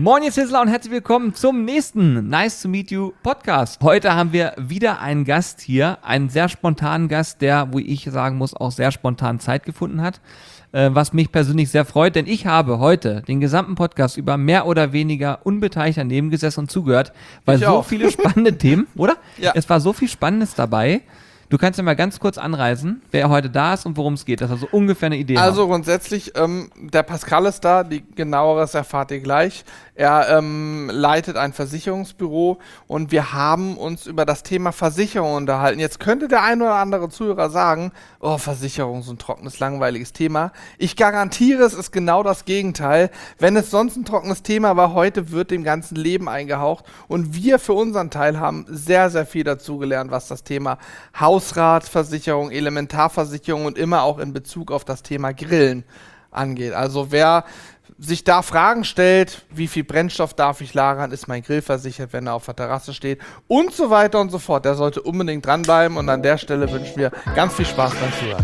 Moin, ihr Sizzler und herzlich willkommen zum nächsten Nice to Meet You Podcast. Heute haben wir wieder einen Gast hier, einen sehr spontanen Gast, der, wo ich sagen muss, auch sehr spontan Zeit gefunden hat, was mich persönlich sehr freut, denn ich habe heute den gesamten Podcast über mehr oder weniger unbeteiligt daneben gesessen und zugehört, weil so viele spannende Themen, oder? Ja. Es war so viel Spannendes dabei. Du kannst ja mal ganz kurz anreißen, wer heute da ist und worum es geht, dass wir so ungefähr eine Idee haben. Also grundsätzlich, der Pascal ist da, die genaueres erfahrt ihr gleich. Er leitet ein Versicherungsbüro und wir haben uns über das Thema Versicherung unterhalten. Jetzt könnte der ein oder andere Zuhörer sagen, oh, Versicherung, so ein trockenes, langweiliges Thema. Ich garantiere, es ist genau das Gegenteil. Wenn es sonst ein trockenes Thema war, heute wird dem ganzen Leben eingehaucht und wir für unseren Teil haben sehr, sehr viel dazugelernt, was das Thema Hausratversicherung, Elementarversicherung und immer auch in Bezug auf das Thema Grillen angeht. Also wer sich da Fragen stellt, wie viel Brennstoff darf ich lagern, ist mein Grill versichert, wenn er auf der Terrasse steht und so weiter und so fort, der sollte unbedingt dranbleiben und an der Stelle wünschen wir ganz viel Spaß beim Zuhören.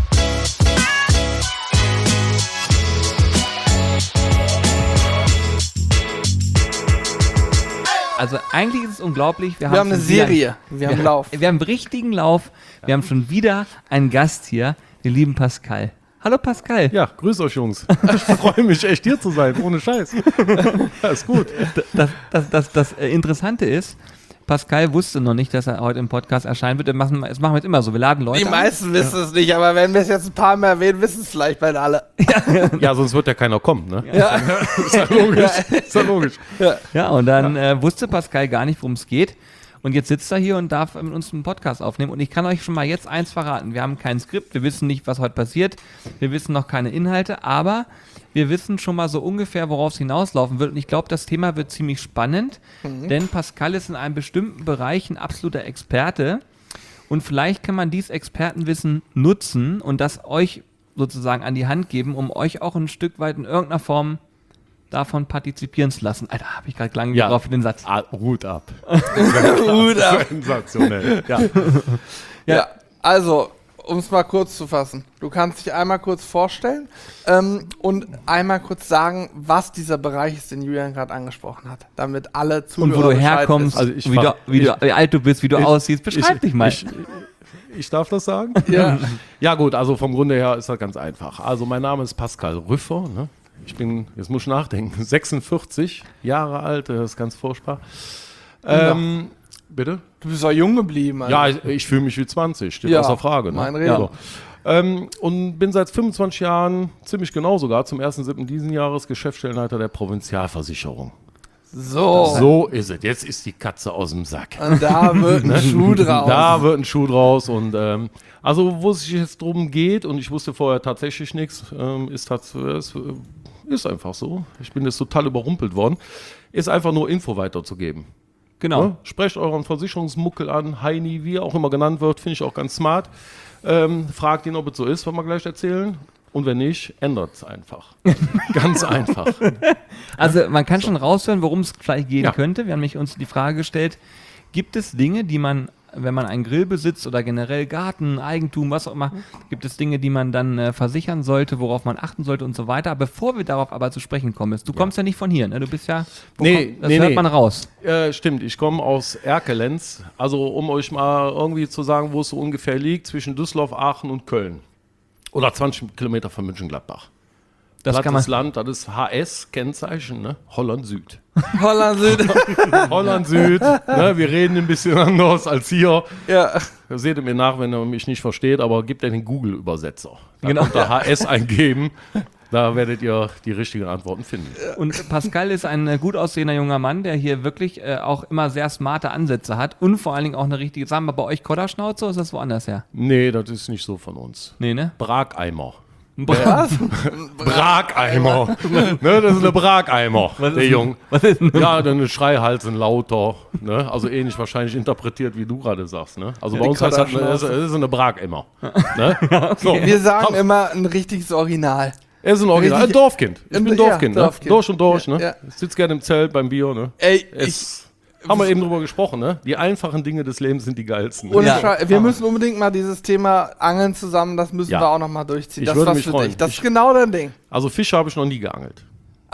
Also eigentlich ist es unglaublich. Wir haben eine Serie, wir haben Lauf. Wir haben richtigen Lauf. Wir haben schon wieder einen Gast hier, den lieben Pascal. Hallo Pascal. Ja, grüß euch Jungs. Ich freue mich echt hier zu sein, ohne Scheiß. Ja, ist gut. Das Interessante ist, Pascal wusste noch nicht, dass er heute im Podcast erscheinen wird. Das machen wir jetzt immer so. Wir laden Leute Die meisten wissen es nicht, aber wenn wir es jetzt ein paar Mal erwähnen, wissen es vielleicht bald alle. Ja, sonst wird ja keiner kommen, ne? Ja. Ist ja logisch. Ist ja logisch. Ja, und dann wusste Pascal gar nicht, worum es geht. Und jetzt sitzt er hier und darf mit uns einen Podcast aufnehmen. Und ich kann euch schon mal jetzt eins verraten. Wir haben kein Skript, wir wissen nicht, was heute passiert. Wir wissen noch keine Inhalte, aber wir wissen schon mal so ungefähr, worauf es hinauslaufen wird. Und ich glaube, das Thema wird ziemlich spannend, denn Pascal ist in einem bestimmten Bereich ein absoluter Experte. Und vielleicht kann man dieses Expertenwissen nutzen und das euch sozusagen an die Hand geben, um euch auch ein Stück weit in irgendeiner Form davon partizipieren zu lassen. Alter, habe ich gerade lang drauf für den Satz. Hut ab. Hut ab. Sensationell. Ja, also, um es mal kurz zu fassen. Du kannst dich einmal kurz vorstellen und einmal kurz sagen, was dieser Bereich ist, den Julian gerade angesprochen hat, damit alle Zuhörer und wo du herkommst, also wie alt du bist, wie du aussiehst. Beschreib dich mal. Ich darf das sagen? Ja. Ja gut, also vom Grunde her ist das ganz einfach. Also mein Name ist Pascal Rüffer, ne? Ich bin, jetzt muss ich nachdenken, 46 Jahre alt, das ist ganz furchtbar. Bitte? Du bist auch jung geblieben. Also. Ja, ich fühle mich wie 20, steht außer Frage. Ne? Mein Rede. Ja. Und bin seit 25 Jahren, ziemlich genau sogar, zum 1.7. diesen Jahres Geschäftsstellenleiter der Provinzialversicherung. So ist es. Jetzt ist die Katze aus dem Sack. Und da wird ein Schuh draus. Da wird ein Schuh draus. Und also, wo es sich jetzt drum geht, und ich wusste vorher tatsächlich nichts, ist einfach so. Ich bin jetzt total überrumpelt worden. Ist einfach nur Info weiterzugeben. Genau. Ja? Sprecht euren Versicherungsmuckel an, Heini, wie er auch immer genannt wird, finde ich auch ganz smart. Fragt ihn, ob es so ist, was wir gleich erzählen. Und wenn nicht, ändert es einfach. Ganz einfach. Also man kann schon raushören, worum es vielleicht gehen könnte. Wir haben nämlich uns die Frage gestellt, gibt es Dinge, die man, wenn man einen Grill besitzt oder generell Garten, Eigentum, was auch immer, gibt es Dinge, die man dann versichern sollte, worauf man achten sollte und so weiter. Aber bevor wir darauf aber zu sprechen kommen, du kommst ja nicht von hier, ne? Du bist ja, das hört man raus. Stimmt, ich komme aus Erkelenz. Also um euch mal irgendwie zu sagen, wo es so ungefähr liegt, zwischen Düsseldorf, Aachen und Köln. Oder 20 Kilometer von Mönchengladbach. Das kann man. Das Land, das ist HS-Kennzeichen, ne? Holland Süd. Holland Süd. Holland Süd. Ne? Wir reden ein bisschen anders als hier. Ja. Seht ihr mir nach, wenn ihr mich nicht versteht, aber gebt den Google-Übersetzer. Da genau. könnt ihr HS eingeben. Da werdet ihr die richtigen Antworten finden. Und Pascal ist ein gut aussehender junger Mann, der hier wirklich auch immer sehr smarte Ansätze hat und vor allen Dingen auch eine richtige, sagen wir bei euch Kodderschnauze, oder ist das woanders her? Nee, das ist nicht so von uns. Nee, ne? Brageimer. Was? Brageimer. Ne, das ist eine Brageimer, der Junge. Was ist denn? Ja, dann Schreihals und lauter. Ne? Also ähnlich wahrscheinlich interpretiert, wie du gerade sagst. Ne? Also bei uns heißt das, es ist eine Brageimer. Ne? So. Wir sagen immer ein richtiges Original. Er ist ein Original, ein Dorfkind. Ich bin Dorfkind, Dorfkind. Ne? Durch und durch, ne? Ja. Ich sitze gerne im Zelt beim Bier, ne? Ey, haben wir eben drüber gesprochen, ne? Die einfachen Dinge des Lebens sind die geilsten. Und wir müssen unbedingt mal dieses Thema Angeln zusammen, das müssen wir auch noch mal durchziehen. Ich würde mich für freuen. dich. Das ist genau dein Ding. Also Fische habe ich noch nie geangelt.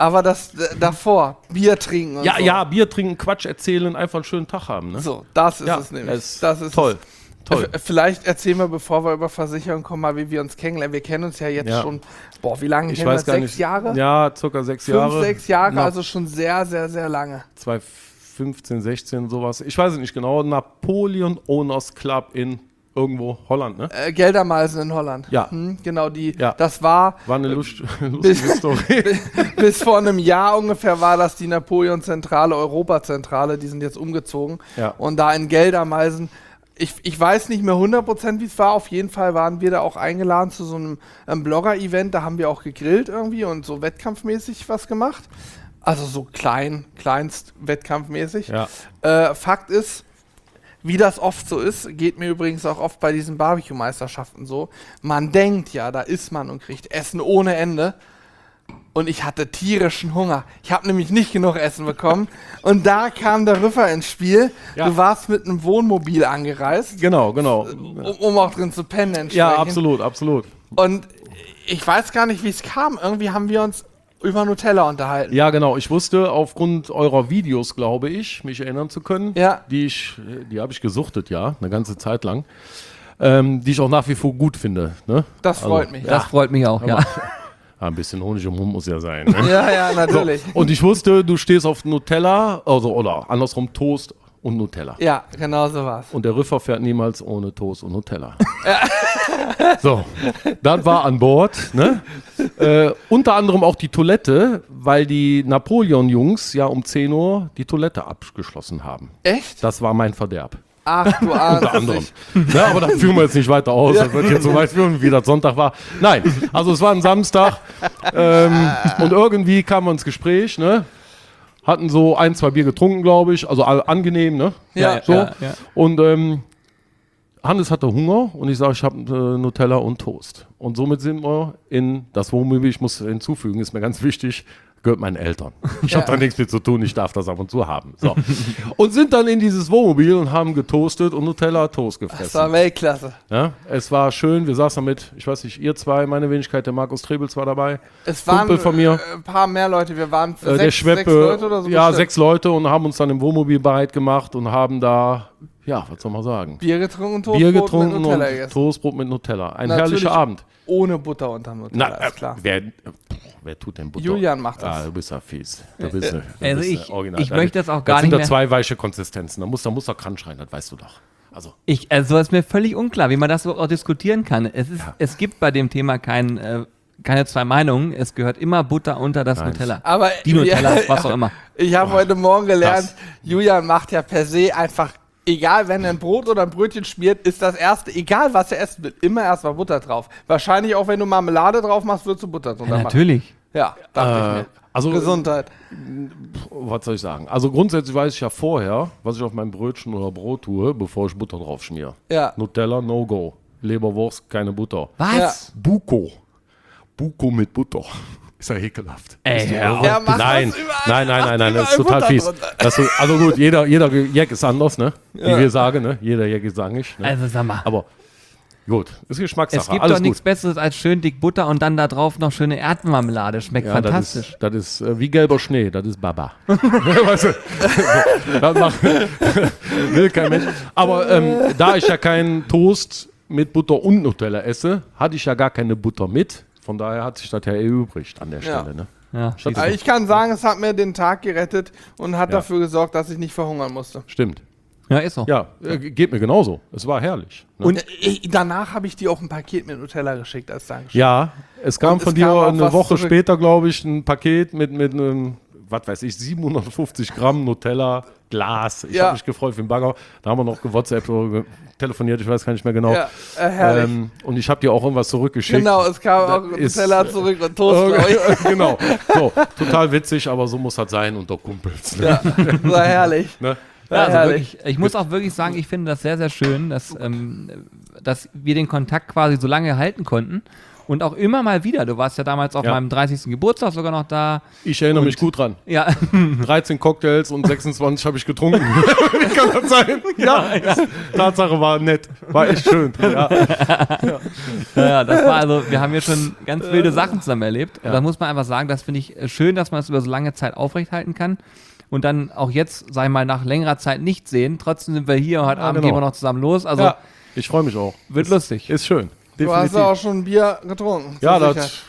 Aber das davor, Bier trinken und so. Ja, Bier trinken, Quatsch erzählen, einfach einen schönen Tag haben. Ne? So, das ist es nämlich. Das ist toll. Toll. Vielleicht erzählen wir, bevor wir über Versicherung kommen, mal, wie wir uns kennenlernen. Wir kennen uns ja jetzt schon, wie lange kennen wir uns? 6 Jahre? Ja, circa 6 Jahre. 5, 6 Jahre, also schon sehr, sehr, sehr lange. 2015, 16, sowas. Ich weiß es nicht genau. Napoleon Owners Club in irgendwo Holland, ne? Geldermalsen in Holland. Ja. Genau, das war eine lustige Story. Bis vor einem Jahr ungefähr war das die Napoleon-Zentrale, Europa-Zentrale, die sind jetzt umgezogen. Ja. Und da in Geldermalsen, ich weiß nicht mehr 100%, wie es war, auf jeden Fall waren wir da auch eingeladen zu so einem Blogger-Event, da haben wir auch gegrillt irgendwie und so wettkampfmäßig was gemacht. Also so kleinst wettkampfmäßig. Ja. Fakt ist, wie das oft so ist, geht mir übrigens auch oft bei diesen Barbecue-Meisterschaften so, man denkt ja, da isst man und kriegt Essen ohne Ende. Und ich hatte tierischen Hunger. Ich habe nämlich nicht genug Essen bekommen. Und da kam der Rüffer ins Spiel. Ja. Du warst mit einem Wohnmobil angereist. Genau. Um auch drin zu pennen entsprechend. Ja, absolut. Und ich weiß gar nicht, wie es kam. Irgendwie haben wir uns über Nutella unterhalten. Ja, genau. Ich wusste aufgrund eurer Videos, glaube ich, mich erinnern zu können. Ja. Die habe ich gesuchtet, ja, eine ganze Zeit lang. Die ich auch nach wie vor gut finde. Ne? Das freut mich. Das freut mich auch, ja. Ein bisschen Honig im Mund muss ja sein. Ne? Ja, natürlich. So, und ich wusste, du stehst auf Nutella, oder andersrum Toast und Nutella. Ja, genau so war's. Und der Rüffer fährt niemals ohne Toast und Nutella. So, dann war an Bord, ne? Unter anderem auch die Toilette, weil die Napoleon-Jungs ja um 10 Uhr die Toilette abgeschlossen haben. Echt? Das war mein Verderb. Ach, du ahnst Unter anderem. Ja, aber da führen wir jetzt nicht weiter aus. Das wird jetzt so weit führen, wie das Sonntag war. Nein, also es war ein Samstag und irgendwie kamen wir ins Gespräch, ne? Hatten so 1, 2 Bier getrunken, glaube ich. Also angenehm, ne? Ja. So. Ja. Und Hannes hatte Hunger und ich sage, ich habe Nutella und Toast. Und somit sind wir in das Wohnmobil, ich muss hinzufügen, ist mir ganz wichtig, gehört meinen Eltern. Ich habe da nichts mit zu tun, ich darf das ab und zu haben. So. Und sind dann in dieses Wohnmobil und haben getoastet und Nutella-Toast gefressen. Das war Weltklasse. Ja, es war schön, wir saßen mit, ich weiß nicht, ihr zwei, meine Wenigkeit, der Markus Trebels war dabei. Es waren Kumpel von mir. Ein paar mehr Leute, wir waren für der 6 Leute oder so. Ja, bestimmt. 6 Leute und haben uns dann im Wohnmobil bereit gemacht und haben da, ja, was soll man sagen? Bier getrunken und Bier Toastbrot getrunken mit Nutella und gegessen. Toastbrot mit Nutella. Ein Natürlich herrlicher Abend. Ohne Butter unterm Nutella, ist klar. Wer tut denn Butter? Julian macht das. Ah, du bist ja fies. Du bist Also ich möchte das auch gar das nicht sind mehr. da 2 weiche Konsistenzen. Da muss er Crunch rein, das weißt du doch. Also Also ist mir völlig unklar, wie man das so auch diskutieren kann. Es gibt bei dem Thema keine 2 Meinungen. Es gehört immer Butter unter das Nutella. Aber die Nutella, was auch immer. Ich habe heute Morgen gelernt, Julian macht ja per se einfach, egal, wenn er ein Brot oder ein Brötchen schmiert, ist das erste, egal was er essen will, immer erstmal Butter drauf. Wahrscheinlich auch, wenn du Marmelade drauf machst, würdest du Butter drunter machen. Natürlich. Ja, dachte ich mir. Also, Gesundheit. Was soll ich sagen? Also grundsätzlich weiß ich ja vorher, was ich auf mein Brötchen oder Brot tue, bevor ich Butter drauf schmiere. Ja. Nutella, no go. Leberwurst, keine Butter. Was? Buko mit Butter. Ist ja ekelhaft. Ey, Ja, mach Nein, das überall. nein, das ist total fies. Also gut, jeder Jack ist anders, ne? Wie wir sagen, ne? Jeder Jack ist angig. Ne? Also sag mal. Aber gut, ist Geschmackssache. Es gibt alles doch nichts gut. Besseres als schön dick Butter und dann da drauf noch schöne Erdbeermarmelade. Schmeckt fantastisch. Das ist wie gelber Schnee, das ist Baba. Weißt du? Das will kein Mensch. Aber da ich ja keinen Toast mit Butter und Nutella esse, hatte ich ja gar keine Butter mit. Von daher hat sich das ja erübrigt an der Stelle. Ne? Ja, Also ich kann sagen, es hat mir den Tag gerettet und hat dafür gesorgt, dass ich nicht verhungern musste. Stimmt. ja, ist so. Ja, geht mir genauso. Es war herrlich. Ne? Und danach habe ich dir auch ein Paket mit Nutella geschickt als Dankeschön. Ja, es kam Und von es dir kam auch eine was Woche zurück. später, glaube ich, ein Paket mit einem, was weiß ich, 750 Gramm Nutella, Glas. Ich habe mich gefreut für den Bagger. Da haben wir noch gewhatsappt oder telefoniert, ich weiß gar nicht mehr genau. Ja, herrlich. Und ich habe dir auch irgendwas zurückgeschickt. Genau, es kam auch Nutella zurück und Toast. glaub ich. Genau. So, total witzig, aber so muss das sein unter Kumpels. Ne? Ja, war herrlich. Ne? Ja, also herrlich. wirklich, ich muss auch wirklich sagen, ich finde das sehr, sehr schön, dass wir den Kontakt quasi so lange halten konnten Und auch immer mal wieder. Du warst ja damals auf meinem 30. Geburtstag sogar noch da. Ich erinnere mich gut dran. Ja. 13 Cocktails und 26 habe ich getrunken. Kann das sein? Ja. Tatsache war nett. War echt schön. Ja, das war also, wir haben hier schon ganz wilde Sachen zusammen erlebt. Und da muss man einfach sagen, das finde ich schön, dass man es über so lange Zeit aufrechthalten kann. Und dann auch jetzt, sag ich mal, nach längerer Zeit nicht sehen. Trotzdem sind wir hier und heute Abend gehen wir noch zusammen los. Also ich freue mich auch. Wird lustig. Ist schön. Definitiv. Du hast auch schon ein Bier getrunken. Ja, das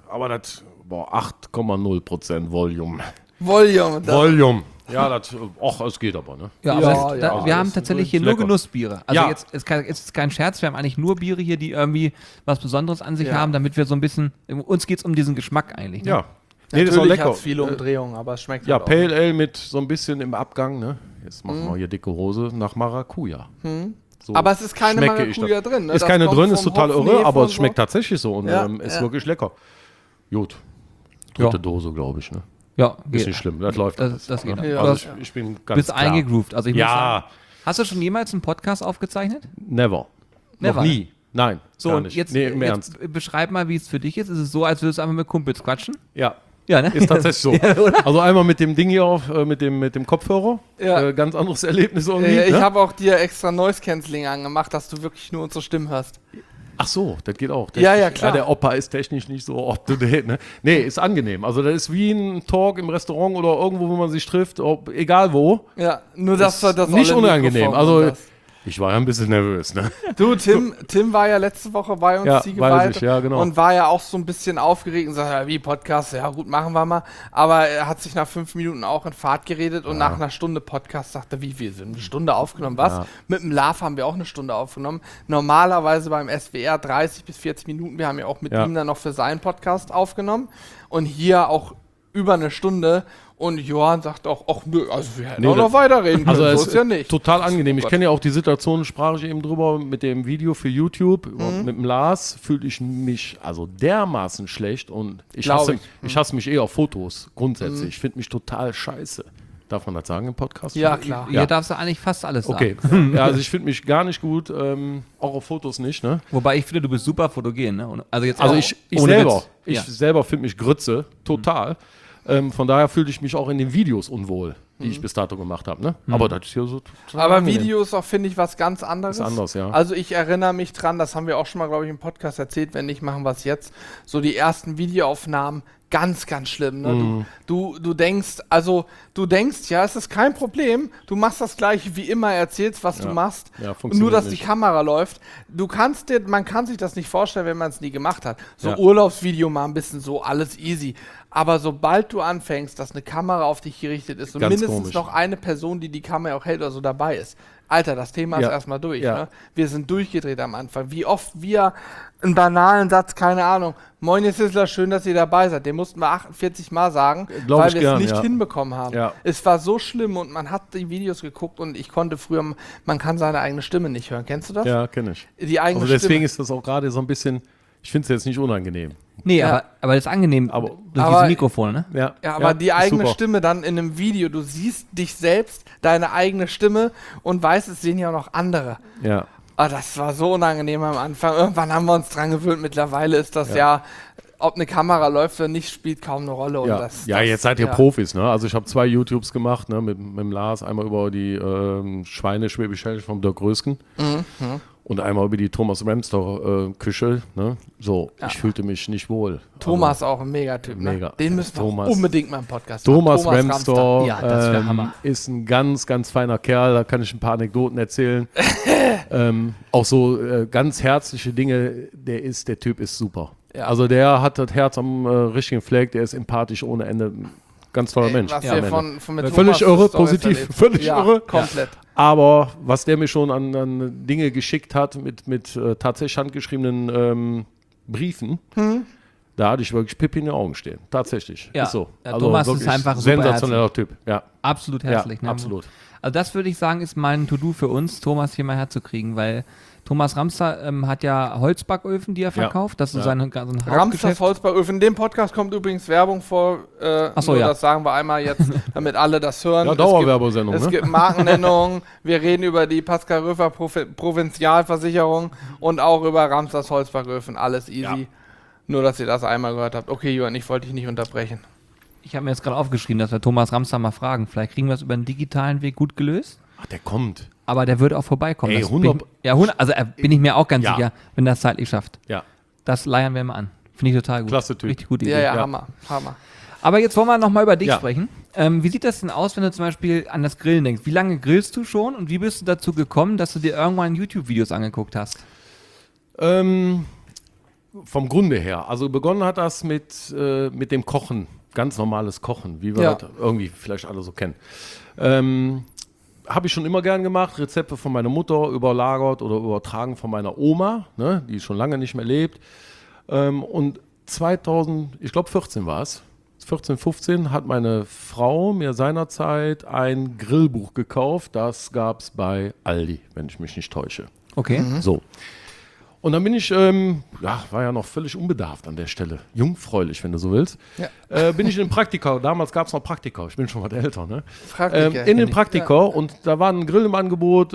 8,0% Volume. Volume. Ja, es geht aber, ne? Ja, aber wir haben tatsächlich hier nur Genussbiere. Also jetzt ist kein Scherz, wir haben eigentlich nur Biere hier, die irgendwie was Besonderes an sich haben, damit wir so ein bisschen, uns geht es um diesen Geschmack eigentlich. Ne? Ja. Nee, das ist auch lecker. Viele Umdrehungen, aber es schmeckt halt auch. Pale Ale mit so ein bisschen im Abgang, ne? Jetzt machen wir hier dicke Hose nach Maracuja. So aber es ist keine Maracuja drin. Ne? Ist keine drin, ist total irre, aber es schmeckt tatsächlich so und ist wirklich lecker. Gut. Dritte Dose, glaube ich, ne? Ja, ist nicht schlimm, das läuft. Das geht. Ne? Also ich bin ganz klar. Eingegroovt. Also ich muss sagen, hast du schon jemals einen Podcast aufgezeichnet? Never. Noch nie. Nein, so, gar nicht. Jetzt beschreib mal, wie es für dich ist. Ist es so, als würdest du einfach mit Kumpels quatschen? Ja. Ja, ne? Ist tatsächlich so. Also einmal mit dem Ding hier auf, mit dem Kopfhörer. Ja. Ganz anderes Erlebnis irgendwie. Ich habe auch dir extra Noise Cancelling angemacht, dass du wirklich nur unsere Stimmen hörst. Ach so, das geht auch. Ja, klar. Der Opa ist technisch nicht so up to date, ne? Nee, ist angenehm. Also das ist wie ein Talk im Restaurant oder irgendwo, wo man sich trifft, egal wo. Ja, nur dass das nicht unangenehm. Also ich war ja ein bisschen nervös, ne? Du, Tim war ja letzte Woche bei uns, genau. Und war ja auch so ein bisschen aufgeregt und sagte, wie Podcast, ja gut, machen wir mal. Aber er hat sich nach 5 Minuten auch in Fahrt geredet und nach einer Stunde Podcast sagte, wir sind eine Stunde aufgenommen. Was? Ja. Mit dem Love haben wir auch eine Stunde aufgenommen. Normalerweise beim SWR 30 bis 40 Minuten. Wir haben ja auch mit ihm dann noch für seinen Podcast aufgenommen. Und hier auch über eine Stunde. Und Johann sagt auch, ach nö, also wir hätten auch noch weiterreden können, also so ist ja nicht. Total angenehm. Ich kenne ja auch die Situation, sprach ich eben drüber, mit dem Video für YouTube, mit dem Lars, fühle ich mich also dermaßen schlecht und ich hasse mich auf Fotos grundsätzlich. Ich finde mich total scheiße. Darf man das sagen im Podcast? Ja, klar. Hier darfst du eigentlich fast alles sagen. Okay. Ja, also ich finde mich gar nicht gut, auch auf Fotos nicht, ne? Wobei ich finde, du bist super fotogen, ne? Ich selber finde mich Grütze, total. Von daher fühlte ich mich auch in den Videos unwohl, die ich bis dato gemacht habe. Ne? Aber das ist hier so total Aber angenehm. Video ist auch, finde ich, was ganz anderes. Ist anders, ja. Also ich erinnere mich dran, das haben wir auch schon mal, glaube ich, im Podcast erzählt, wenn nicht, machen wir es jetzt. So die ersten Videoaufnahmen, ganz, ganz schlimm. Ne? Du denkst, ja, es ist kein Problem, du machst das gleiche wie immer, erzählst, was du machst, nur dass die Kamera läuft. Man kann sich das nicht vorstellen, wenn man es nie gemacht hat. So Urlaubsvideo mal ein bisschen so, alles easy. Aber sobald du anfängst, dass eine Kamera auf dich gerichtet ist und ganz mindestens noch eine Person, die Kamera auch hält oder so dabei ist, Alter, das Thema ist erstmal durch. Ja. Ne? Wir sind durchgedreht am Anfang. Wie oft wir einen banalen Satz, keine Ahnung, Moin, ihr Sizzler, schön, dass ihr dabei seid. Den mussten wir 48 Mal sagen, weil wir es nicht hinbekommen haben. Ja. Es war so schlimm und man hat die Videos geguckt und ich konnte früher, man kann seine eigene Stimme nicht hören. Kennst du das? Ja, kenne ich. Die eigene Stimme. Deswegen ist das auch gerade so ein bisschen, ich finde es jetzt nicht unangenehm. Nee, aber das ist angenehm durch diese Mikrofone, ne? Ja, aber die eigene Stimme dann in einem Video, du siehst dich selbst, deine eigene Stimme und weißt, es sehen ja auch noch andere. Ja. Oh, das war so unangenehm am Anfang. Irgendwann haben wir uns dran gewöhnt. Mittlerweile ist das ob eine Kamera läuft oder nicht, spielt kaum eine Rolle. Und jetzt seid ihr Profis, ne? Also ich habe 2 YouTubes gemacht, ne? Mit dem Lars, einmal über die Schweine-Schwäbisch Hell vom Dirk Rösken und einmal über die Thomas Ramstor Küche, ne? So, ich fühlte mich nicht wohl. Thomas auch ein Megatyp, ne? Mega. Den müssen wir unbedingt mal im Podcast machen. Thomas Ramstor ist ein ganz, ganz feiner Kerl, da kann ich ein paar Anekdoten erzählen. Auch so ganz herzliche Dinge, der Typ ist super. Ja. Also der hat das Herz am richtigen Fleck, der ist empathisch ohne Ende. Ganz toller Mensch. Was wir von völlig irre, positiv, völlig irre. Komplett. Aber was der mir schon an Dinge geschickt hat mit tatsächlich handgeschriebenen Briefen, da hatte ich wirklich Pippi in den Augen stehen. Tatsächlich. Ja. Ist so. Also Thomas ist einfach sensationeller Typ. Ja. Absolut herzlich. Ja, absolut. Also das würde ich sagen, ist mein To-Do für uns, Thomas hier mal herzukriegen, weil Thomas Ramster hat ja Holzbacköfen, die er verkauft. Das ist sein Hauptgeschäft. Ramsters Holzbacköfen. In dem Podcast kommt übrigens Werbung vor. Das sagen wir einmal jetzt, damit alle das hören. Ja, Dauerwerbesendung. Es gibt Markennennungen. Wir reden über die Pascal Röfer Provinzialversicherung und auch über Ramsters Holzbacköfen. Alles easy. Nur, dass ihr das einmal gehört habt. Okay, Johann, ich wollte dich nicht unterbrechen. Ich habe mir jetzt gerade aufgeschrieben, dass wir Thomas Ramster mal fragen. Vielleicht kriegen wir es über einen digitalen Weg gut gelöst. Ach, der kommt. Aber der wird auch vorbeikommen. Ey, Das 100 bin ich mir auch ganz Ja. sicher, wenn das zeitlich schafft. Ja, Das leiern wir mal an. Finde ich total gut. Klasse Typ. Richtig gute Idee. Ja, Ja. Hammer. Aber jetzt wollen wir nochmal über dich Ja. sprechen. Wie sieht das denn aus, wenn du zum Beispiel an das Grillen denkst? Wie lange grillst du schon und wie bist du dazu gekommen, dass du dir irgendwann YouTube-Videos angeguckt hast? vom Grunde her. Also begonnen hat das mit dem Kochen. Ganz normales Kochen, wie wir Ja. das irgendwie vielleicht alle so kennen. Habe ich schon immer gern gemacht. Rezepte von meiner Mutter überlagert oder übertragen von meiner Oma, ne, die schon lange nicht mehr lebt. Und 2014 war es. 14, 15 hat meine Frau mir seinerzeit ein Grillbuch gekauft. Das gab es bei Aldi, wenn ich mich nicht täusche. Okay. So. Und dann bin ich, war ja noch völlig unbedarft an der Stelle. Jungfräulich, wenn du so willst. Ja. Bin ich in den Praktika. Damals gab es noch Praktika. Ich bin schon was älter, ne? Praktika, In den Praktika. Und da war ein Grill im Angebot,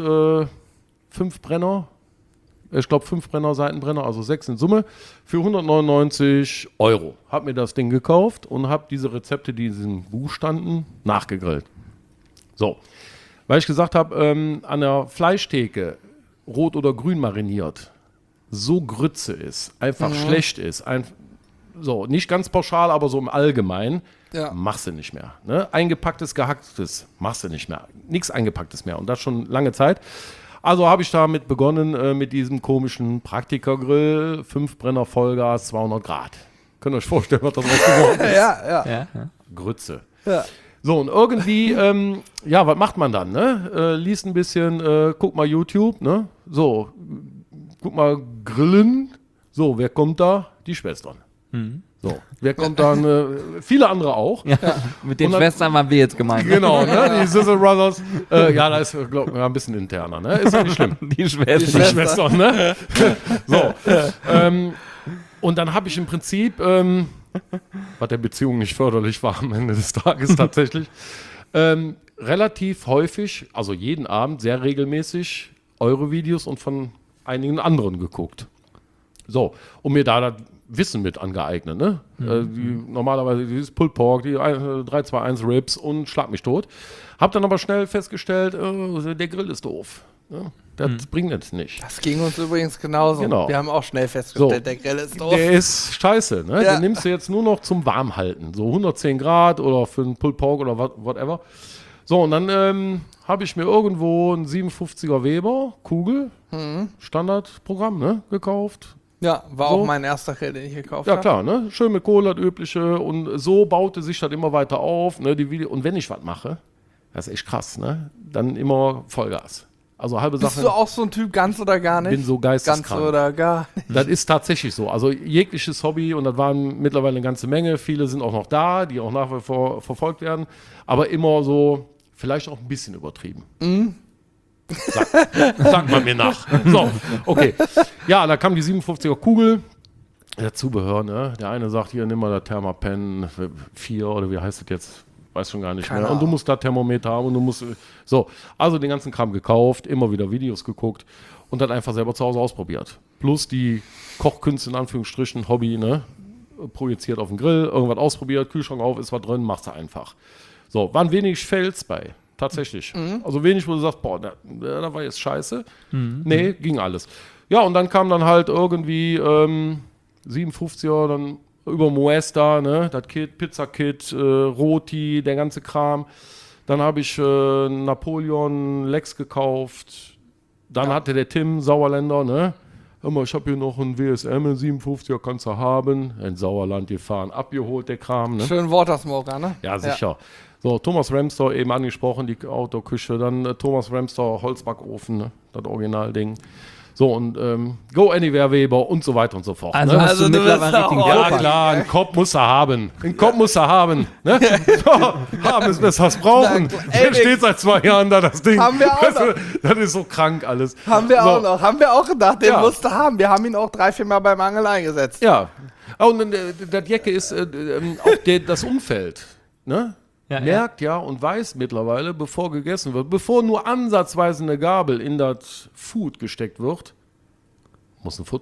5 Brenner. Ich glaube 5 Brenner, Seitenbrenner, also 6 in Summe, für 199 €. Hab mir das Ding gekauft und habe diese Rezepte, die in diesem Buch standen, nachgegrillt. So, weil ich gesagt habe, an der Fleischtheke rot oder grün mariniert, so Grütze ist, einfach schlecht ist, so, nicht ganz pauschal, aber so im Allgemeinen, Ja. machst du nicht mehr. Ne? Eingepacktes, gehacktes, machst du nicht mehr. Nichts Eingepacktes mehr und das schon lange Zeit. Also habe ich damit begonnen mit diesem komischen Praktikergrill, 5 Brenner Vollgas, 200 Grad. Könnt ihr euch vorstellen, was das draus geworden ist? Ja. Grütze. Ja. So, und irgendwie, was macht man dann? Ne? Liest ein bisschen, guck mal YouTube, ne? So, guck mal Grillen. So, wer kommt da? Die Schwestern. So, wer kommt dann? Viele andere auch. Ja. Mit den Und dann- Schwestern waren wir jetzt gemeint. Genau, ne? Die Sizzle Brothers. Da ist, glaube ich, ein bisschen interner, ne? Ist ja nicht schlimm. Die Schwestern. Die Schwestern, ne? So. Und dann habe ich im Prinzip, was der Beziehung nicht förderlich war am Ende des Tages tatsächlich, relativ häufig, also jeden Abend, sehr regelmäßig, eure Videos und von einigen anderen geguckt. So, und mir da das Wissen mit angeeignet, ne? Normalerweise dieses Pulled Pork, die 3-2-1 Ribs und schlag mich tot. Hab dann aber schnell festgestellt, der Grill ist doof. Ne? Das bringt es nicht. Das ging uns übrigens genauso. Genau. Wir haben auch schnell festgestellt, So. der Grill ist doof. Der ist scheiße, ne? Ja. Den nimmst du jetzt nur noch zum Warmhalten. So 110 Grad oder für einen Pulled Pork oder whatever. So, und dann habe ich mir irgendwo einen 57er Weber, Kugel, Standardprogramm, ne? Gekauft. Ja, war So. auch mein erster Grill, den ich gekauft Ja, habe. klar, ne? Schön mit Kohle, das Übliche. Und so baute sich das immer weiter auf, ne? Und wenn ich was mache, das ist echt krass, ne? Dann immer Vollgas. Also halbe Bist Sache. du auch so ein Typ, ganz oder gar nicht? Bin so Ganz geisteskrank. oder gar nicht. Das ist tatsächlich so. Also jegliches Hobby, und das waren mittlerweile eine ganze Menge. Viele sind auch noch da, die auch nach wie vor verfolgt werden. Aber immer so, vielleicht auch ein bisschen übertrieben. Sag mal mir nach. So, okay. Ja, da kam die 57er Kugel. Der Zubehör, ne? Der eine sagt, hier, nimm mal das Thermapen 4 oder wie heißt das jetzt? Weiß schon gar nicht Keine mehr. Und du Ahnung. musst da Thermometer haben und du musst. So, also den ganzen Kram gekauft, immer wieder Videos geguckt und dann einfach selber zu Hause ausprobiert. Plus die Kochkünste in Anführungsstrichen, Hobby, ne? Projiziert auf den Grill, irgendwas ausprobiert, Kühlschrank auf, ist was drin, machst du einfach. So, waren wenig Fails bei. Tatsächlich. Also wenig, wo du sagst, boah, da war jetzt scheiße. Nee, ging alles. Ja, und dann kam dann halt irgendwie 57er, dann über Moesta, ne, das Kit, Pizza-Kit, Roti, der ganze Kram. Dann habe ich Napoleon Lex gekauft. Dann hatte der Tim, Sauerländer, ne, hör mal, ich habe hier noch einen WSM, einen 57er, kannst du haben. In Sauerland gefahren, abgeholt, der Kram, ne. Schön Watersmoker, ne? Ja, sicher. So, Thomas Ramster eben angesprochen, die Outdoor-Küche. Dann Thomas Ramster Holzbackofen, ne? Das Originalding. So, und Go Anywhere Weber und so weiter und so fort. Also ne? hast du du mittlerweile bist richtigen auch- Ja, Kopf. klar, einen Kopf muss er haben. Einen Kopf muss er haben. Ne? Haben ist besser als brauchen. Na, ey, Der steht seit 2 Jahren da, das Ding. Haben wir auch noch. Das ist so krank alles. Haben wir so. auch noch. Haben wir auch gedacht, den Ja. musste haben. Wir haben ihn auch 3-4 Mal beim Angel eingesetzt. Ja. Und das Jacke ist auch das Umfeld. Ne? Ja, Merkt ja und weiß mittlerweile, bevor gegessen wird, bevor nur ansatzweise eine Gabel in das Food gesteckt wird, muss ein Foto her.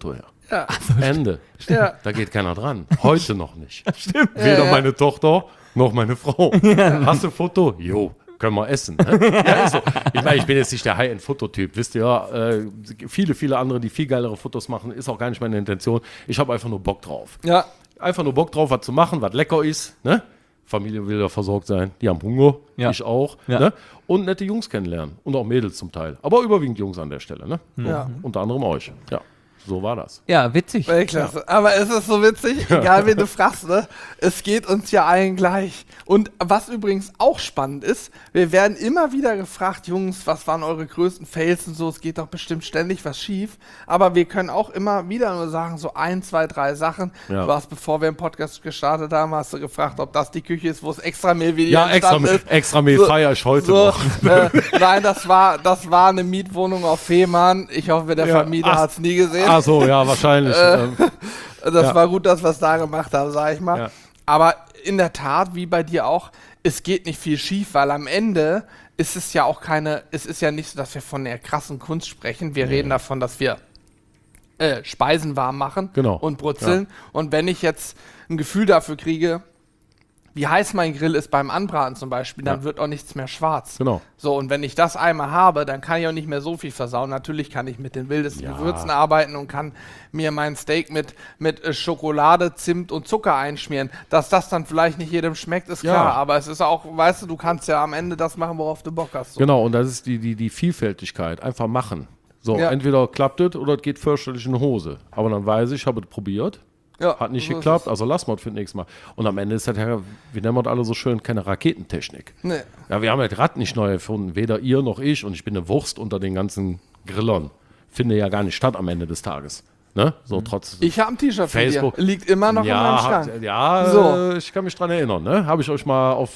Ja. Ende. Ja. Da geht keiner dran. Heute noch nicht. Stimmt. Weder meine Tochter noch meine Frau. Hast du ein Foto? Jo, können wir essen. Ne? Ja, ist so. Ich meine, ich bin jetzt nicht der High-End-Fototyp. Wisst ihr ja, viele andere, die viel geilere Fotos machen, ist auch gar nicht meine Intention. Ich habe einfach nur Bock drauf. Ja. Einfach nur Bock drauf, was zu machen, was lecker ist. Ne? Familie will ja versorgt sein. Die haben Hunger. Ja. Ich auch. Ja. Ne? Und nette Jungs kennenlernen. Und auch Mädels zum Teil. Aber überwiegend Jungs an der Stelle. Ne? So. Ja. Unter anderem euch. Ja, so war das. Ja, witzig. Weltklasse. Aber es ist so witzig, egal wen du fragst, ne? Es geht uns ja allen gleich. Und was übrigens auch spannend ist, wir werden immer wieder gefragt, Jungs, was waren eure größten Fails und so, es geht doch bestimmt ständig was schief. Aber wir können auch immer wieder nur sagen, so 1, 2, 3 Sachen. Ja. Du hast, bevor wir den Podcast gestartet haben, hast du gefragt, ob das die Küche ist, wo es extra Mehl Ja, extra Mehl feiere ich heute noch. Nein, das war eine Mietwohnung auf Fehmarn. Ich hoffe, der Vermieter hat es nie gesehen. Ach so, ja, wahrscheinlich. Das war gut, dass wir es da gemacht haben, sag ich mal. Ja. Aber in der Tat, wie bei dir auch, es geht nicht viel schief, weil am Ende ist es ja auch es ist ja nicht so, dass wir von der krassen Kunst sprechen. Wir reden davon, dass wir Speisen warm machen und brutzeln. Ja. Und wenn ich jetzt ein Gefühl dafür kriege, wie heiß mein Grill ist beim Anbraten zum Beispiel, dann wird auch nichts mehr schwarz. Genau. So, und wenn ich das einmal habe, dann kann ich auch nicht mehr so viel versauen. Natürlich kann ich mit den wildesten Gewürzen arbeiten und kann mir mein Steak mit Schokolade, Zimt und Zucker einschmieren. Dass das dann vielleicht nicht jedem schmeckt, ist klar. Aber es ist auch, weißt du kannst ja am Ende das machen, worauf du Bock hast. So. Genau, und das ist die Vielfältigkeit. Einfach machen. So, entweder klappt es oder es geht fürchterlich in die Hose. Aber dann weiß ich habe es probiert. Ja, hat nicht geklappt, also lassen wir es für das nächste Mal. Und am Ende ist das ja, wie nennen wir das alle so schön, keine Raketentechnik. Nee. Ja, wir haben das Rad nicht neu erfunden, weder ihr noch ich. Und ich bin eine Wurst unter den ganzen Grillern. Finde ja gar nicht statt am Ende des Tages. Ne? So trotz ich habe ein T-Shirt von dir. Liegt immer noch in meinem Schrank. So. Ich kann mich dran erinnern. Ne? Habe ich euch mal auf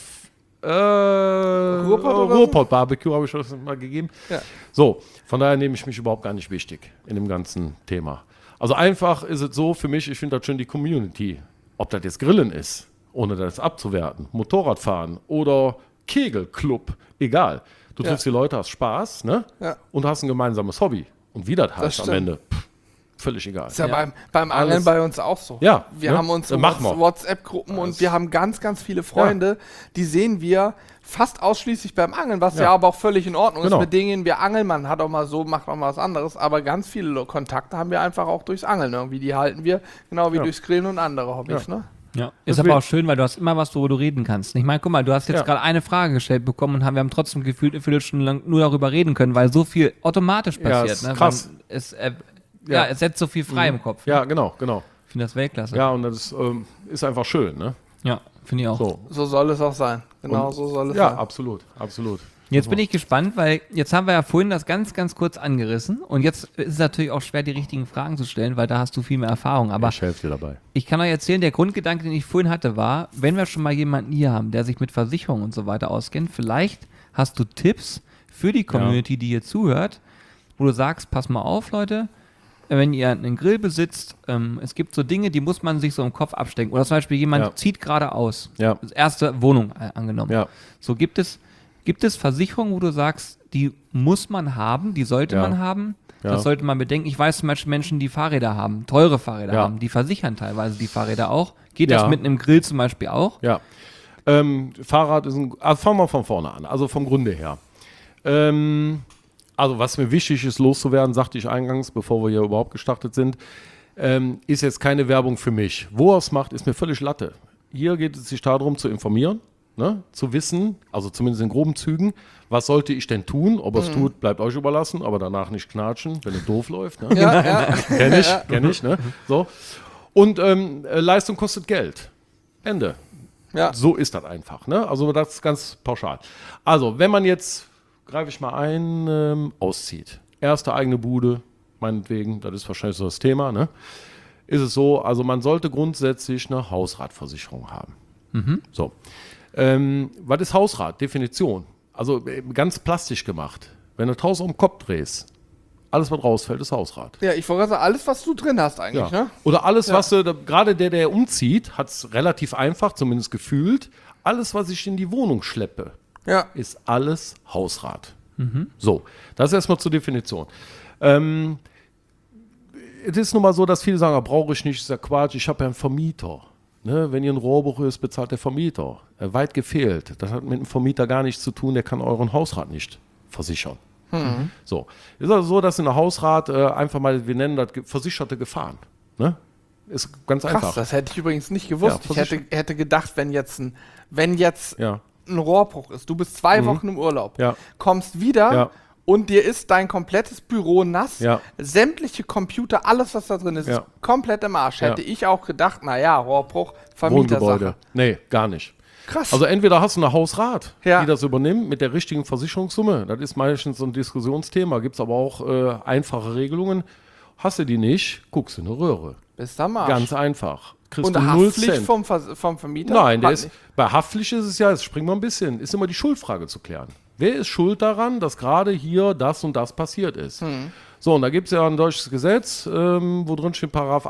Ruhrpott Barbecue habe ich euch mal gegeben. Ja. So, von daher nehme ich mich überhaupt gar nicht wichtig in dem ganzen Thema. Also einfach ist es so für mich, ich finde das schön die Community. Ob das jetzt Grillen ist, ohne das abzuwerten, Motorradfahren oder Kegelclub, egal. Du triffst die Leute, hast Spaß, ne? Ja. Und hast ein gemeinsames Hobby. Und wie das heißt am Ende, völlig egal. Ist ja beim Angeln bei uns auch so. Ja. Wir haben unsere WhatsApp-Gruppen und wir haben ganz, ganz viele Freunde, die sehen wir fast ausschließlich beim Angeln, was ja aber auch völlig in Ordnung ist. Mit denen wir angeln, man hat auch mal so, macht auch mal was anderes, aber ganz viele Kontakte haben wir einfach auch durchs Angeln irgendwie. Die halten wir genau wie durchs Grillen und andere Hobbys, ne? Ja, ist aber auch schön, weil du hast immer was, wo du reden kannst. Ich meine, guck mal, du hast jetzt gerade eine Frage gestellt bekommen und wir haben trotzdem gefühlt eine Viertelstunde lang nur darüber reden können, weil so viel automatisch passiert. Ja, ist krass. Es setzt so viel frei im Kopf. Ja, genau. Ich finde das Weltklasse. Ja, und das ist einfach schön, ne? Ja, finde ich auch. So soll es auch sein. Genau, so soll es sein. Ja, absolut. Jetzt bin ich gespannt, weil jetzt haben wir ja vorhin das ganz, ganz kurz angerissen und jetzt ist es natürlich auch schwer, die richtigen Fragen zu stellen, weil da hast du viel mehr Erfahrung. Aber ich helfe dir dabei. Ich kann euch erzählen, der Grundgedanke, den ich vorhin hatte, war, wenn wir schon mal jemanden hier haben, der sich mit Versicherungen und so weiter auskennt, vielleicht hast du Tipps für die Community, die hier zuhört, wo du sagst, pass mal auf, Leute, wenn ihr einen Grill besitzt, es gibt so Dinge, die muss man sich so im Kopf abstecken. Oder zum Beispiel jemand zieht gerade aus. Ja. Das erste Wohnung angenommen. Ja. So gibt es Versicherungen, wo du sagst, die muss man haben, die sollte man haben. Ja. Das sollte man bedenken. Ich weiß zum Beispiel Menschen, die Fahrräder haben, teure Fahrräder haben, die versichern teilweise die Fahrräder auch. Geht das mit einem Grill zum Beispiel auch? Ja. Fahrrad ist fangen wir von vorne an, also vom Grunde her. Also was mir wichtig ist, loszuwerden, sagte ich eingangs, bevor wir hier überhaupt gestartet sind, ist jetzt keine Werbung für mich. Wo er es macht, ist mir völlig Latte. Hier geht es sich darum, zu informieren, ne? Zu wissen, also zumindest in groben Zügen, was sollte ich denn tun? Ob er es tut, bleibt euch überlassen, aber danach nicht knatschen, wenn es doof läuft. Ne? Kenn ich. Ne? So. Und Leistung kostet Geld. Ende. Ja. So ist das einfach. Ne? Also das ist ganz pauschal. Also wenn man jetzt, greife ich mal ein, auszieht. Erste eigene Bude, meinetwegen, das ist wahrscheinlich so das Thema, ne? Ist es so, also man sollte grundsätzlich eine Hausratversicherung haben. Mhm. So. Was ist Hausrat? Definition. Also ganz plastisch gemacht. Wenn du das Haus um den Kopf drehst, alles, was rausfällt, ist Hausrat. Ja, ich wollte sagen, alles, was du drin hast eigentlich, ne? Oder alles, was du, gerade der umzieht, hat es relativ einfach, zumindest gefühlt. Alles, was ich in die Wohnung schleppe, ist alles Hausrat. Mhm. So, das ist erstmal zur Definition. es ist nun mal so, dass viele sagen, brauche ich nicht, ist ja Quatsch, ich habe ja einen Vermieter. Ne? Wenn ihr ein Rohrbruch ist, bezahlt der Vermieter. Weit gefehlt. Das hat mit dem Vermieter gar nichts zu tun, der kann euren Hausrat nicht versichern. So. Ist also so, dass in der Hausrat einfach mal, wir nennen das versicherte Gefahren. Ne? Ist ganz Krass, einfach. das hätte ich übrigens nicht gewusst. Ja, ich hätte gedacht, wenn jetzt Ja. ein Rohrbruch ist, du bist 2 Wochen im Urlaub, Ja. kommst wieder Ja. und dir ist dein komplettes Büro nass, Ja. sämtliche Computer, alles, was da drin ist, Ja. ist komplett im Arsch. Ja. Hätte ich auch gedacht, naja, Rohrbruch, Vermietersache. Wohngebäude. Nee, gar nicht. Krass. Also entweder hast du eine Hausrat, Ja. die das übernimmt mit der richtigen Versicherungssumme. Das ist meistens so ein Diskussionsthema. Gibt es aber auch einfache Regelungen. Hast du die nicht, guckst du in eine Röhre. Bist am Arsch. Ganz einfach. Kriegst und du 0 Haftpflicht Cent. vom Vermieter? Nein, Hat nicht. bei Haftpflicht ist es ja, jetzt springen wir ein bisschen, ist immer die Schuldfrage zu klären. Wer ist schuld daran, dass gerade hier das und das passiert ist? So, und da gibt es ja ein deutsches Gesetz, wo drin steht, Paragraph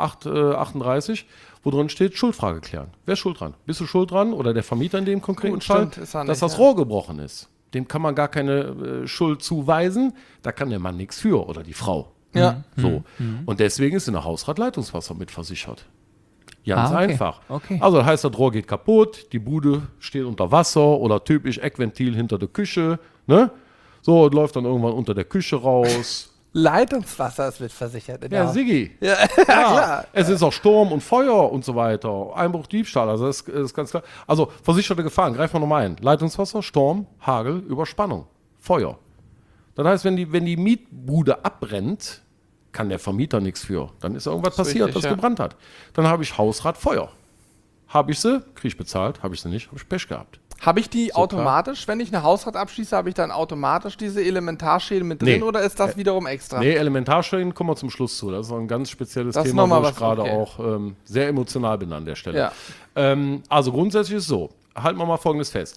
38, wo drin steht, Schuldfrage klären. Wer ist schuld dran? Bist du schuld dran oder der Vermieter in dem konkreten Gut, Fall, stimmt, ist er dass nicht, das ja. Rohr gebrochen ist? Dem kann man gar keine Schuld zuweisen, da kann der Mann nichts für oder die Frau. Ja. So. Und deswegen ist in der Hausrat Leitungswasser mit versichert. Ganz okay. einfach. Okay. Also das heißt, das Rohr geht kaputt, die Bude steht unter Wasser oder typisch Eckventil hinter der Küche. Ne? So, und läuft dann irgendwann unter der Küche raus. Leitungswasser ist mitversichert. Ja, Siggi. Ja, Ja, klar. es ist auch Sturm und Feuer und so weiter. Einbruch, Diebstahl, also das ist ganz klar. Also versicherte Gefahren, greifen wir nochmal ein. Leitungswasser, Sturm, Hagel, Überspannung, Feuer. Das heißt, wenn die Mietbude abbrennt, kann der Vermieter nichts für. Dann ist irgendwas Das ist passiert, richtig, das ja. gebrannt hat. Dann habe ich Hausrat, Feuer. Habe ich sie, kriege ich bezahlt. Habe ich sie nicht, habe ich Pech gehabt. Habe ich die So, automatisch, wenn ich eine Hausrat abschließe, habe ich dann automatisch diese Elementarschäden mit drin Nee. oder ist das wiederum extra? Nee, Elementarschäden kommen wir zum Schluss zu. Das ist ein ganz spezielles Das ist Thema, noch mal wo ich was, gerade okay. auch sehr emotional bin an der Stelle. Ja. Also grundsätzlich ist es so, halten wir mal Folgendes fest.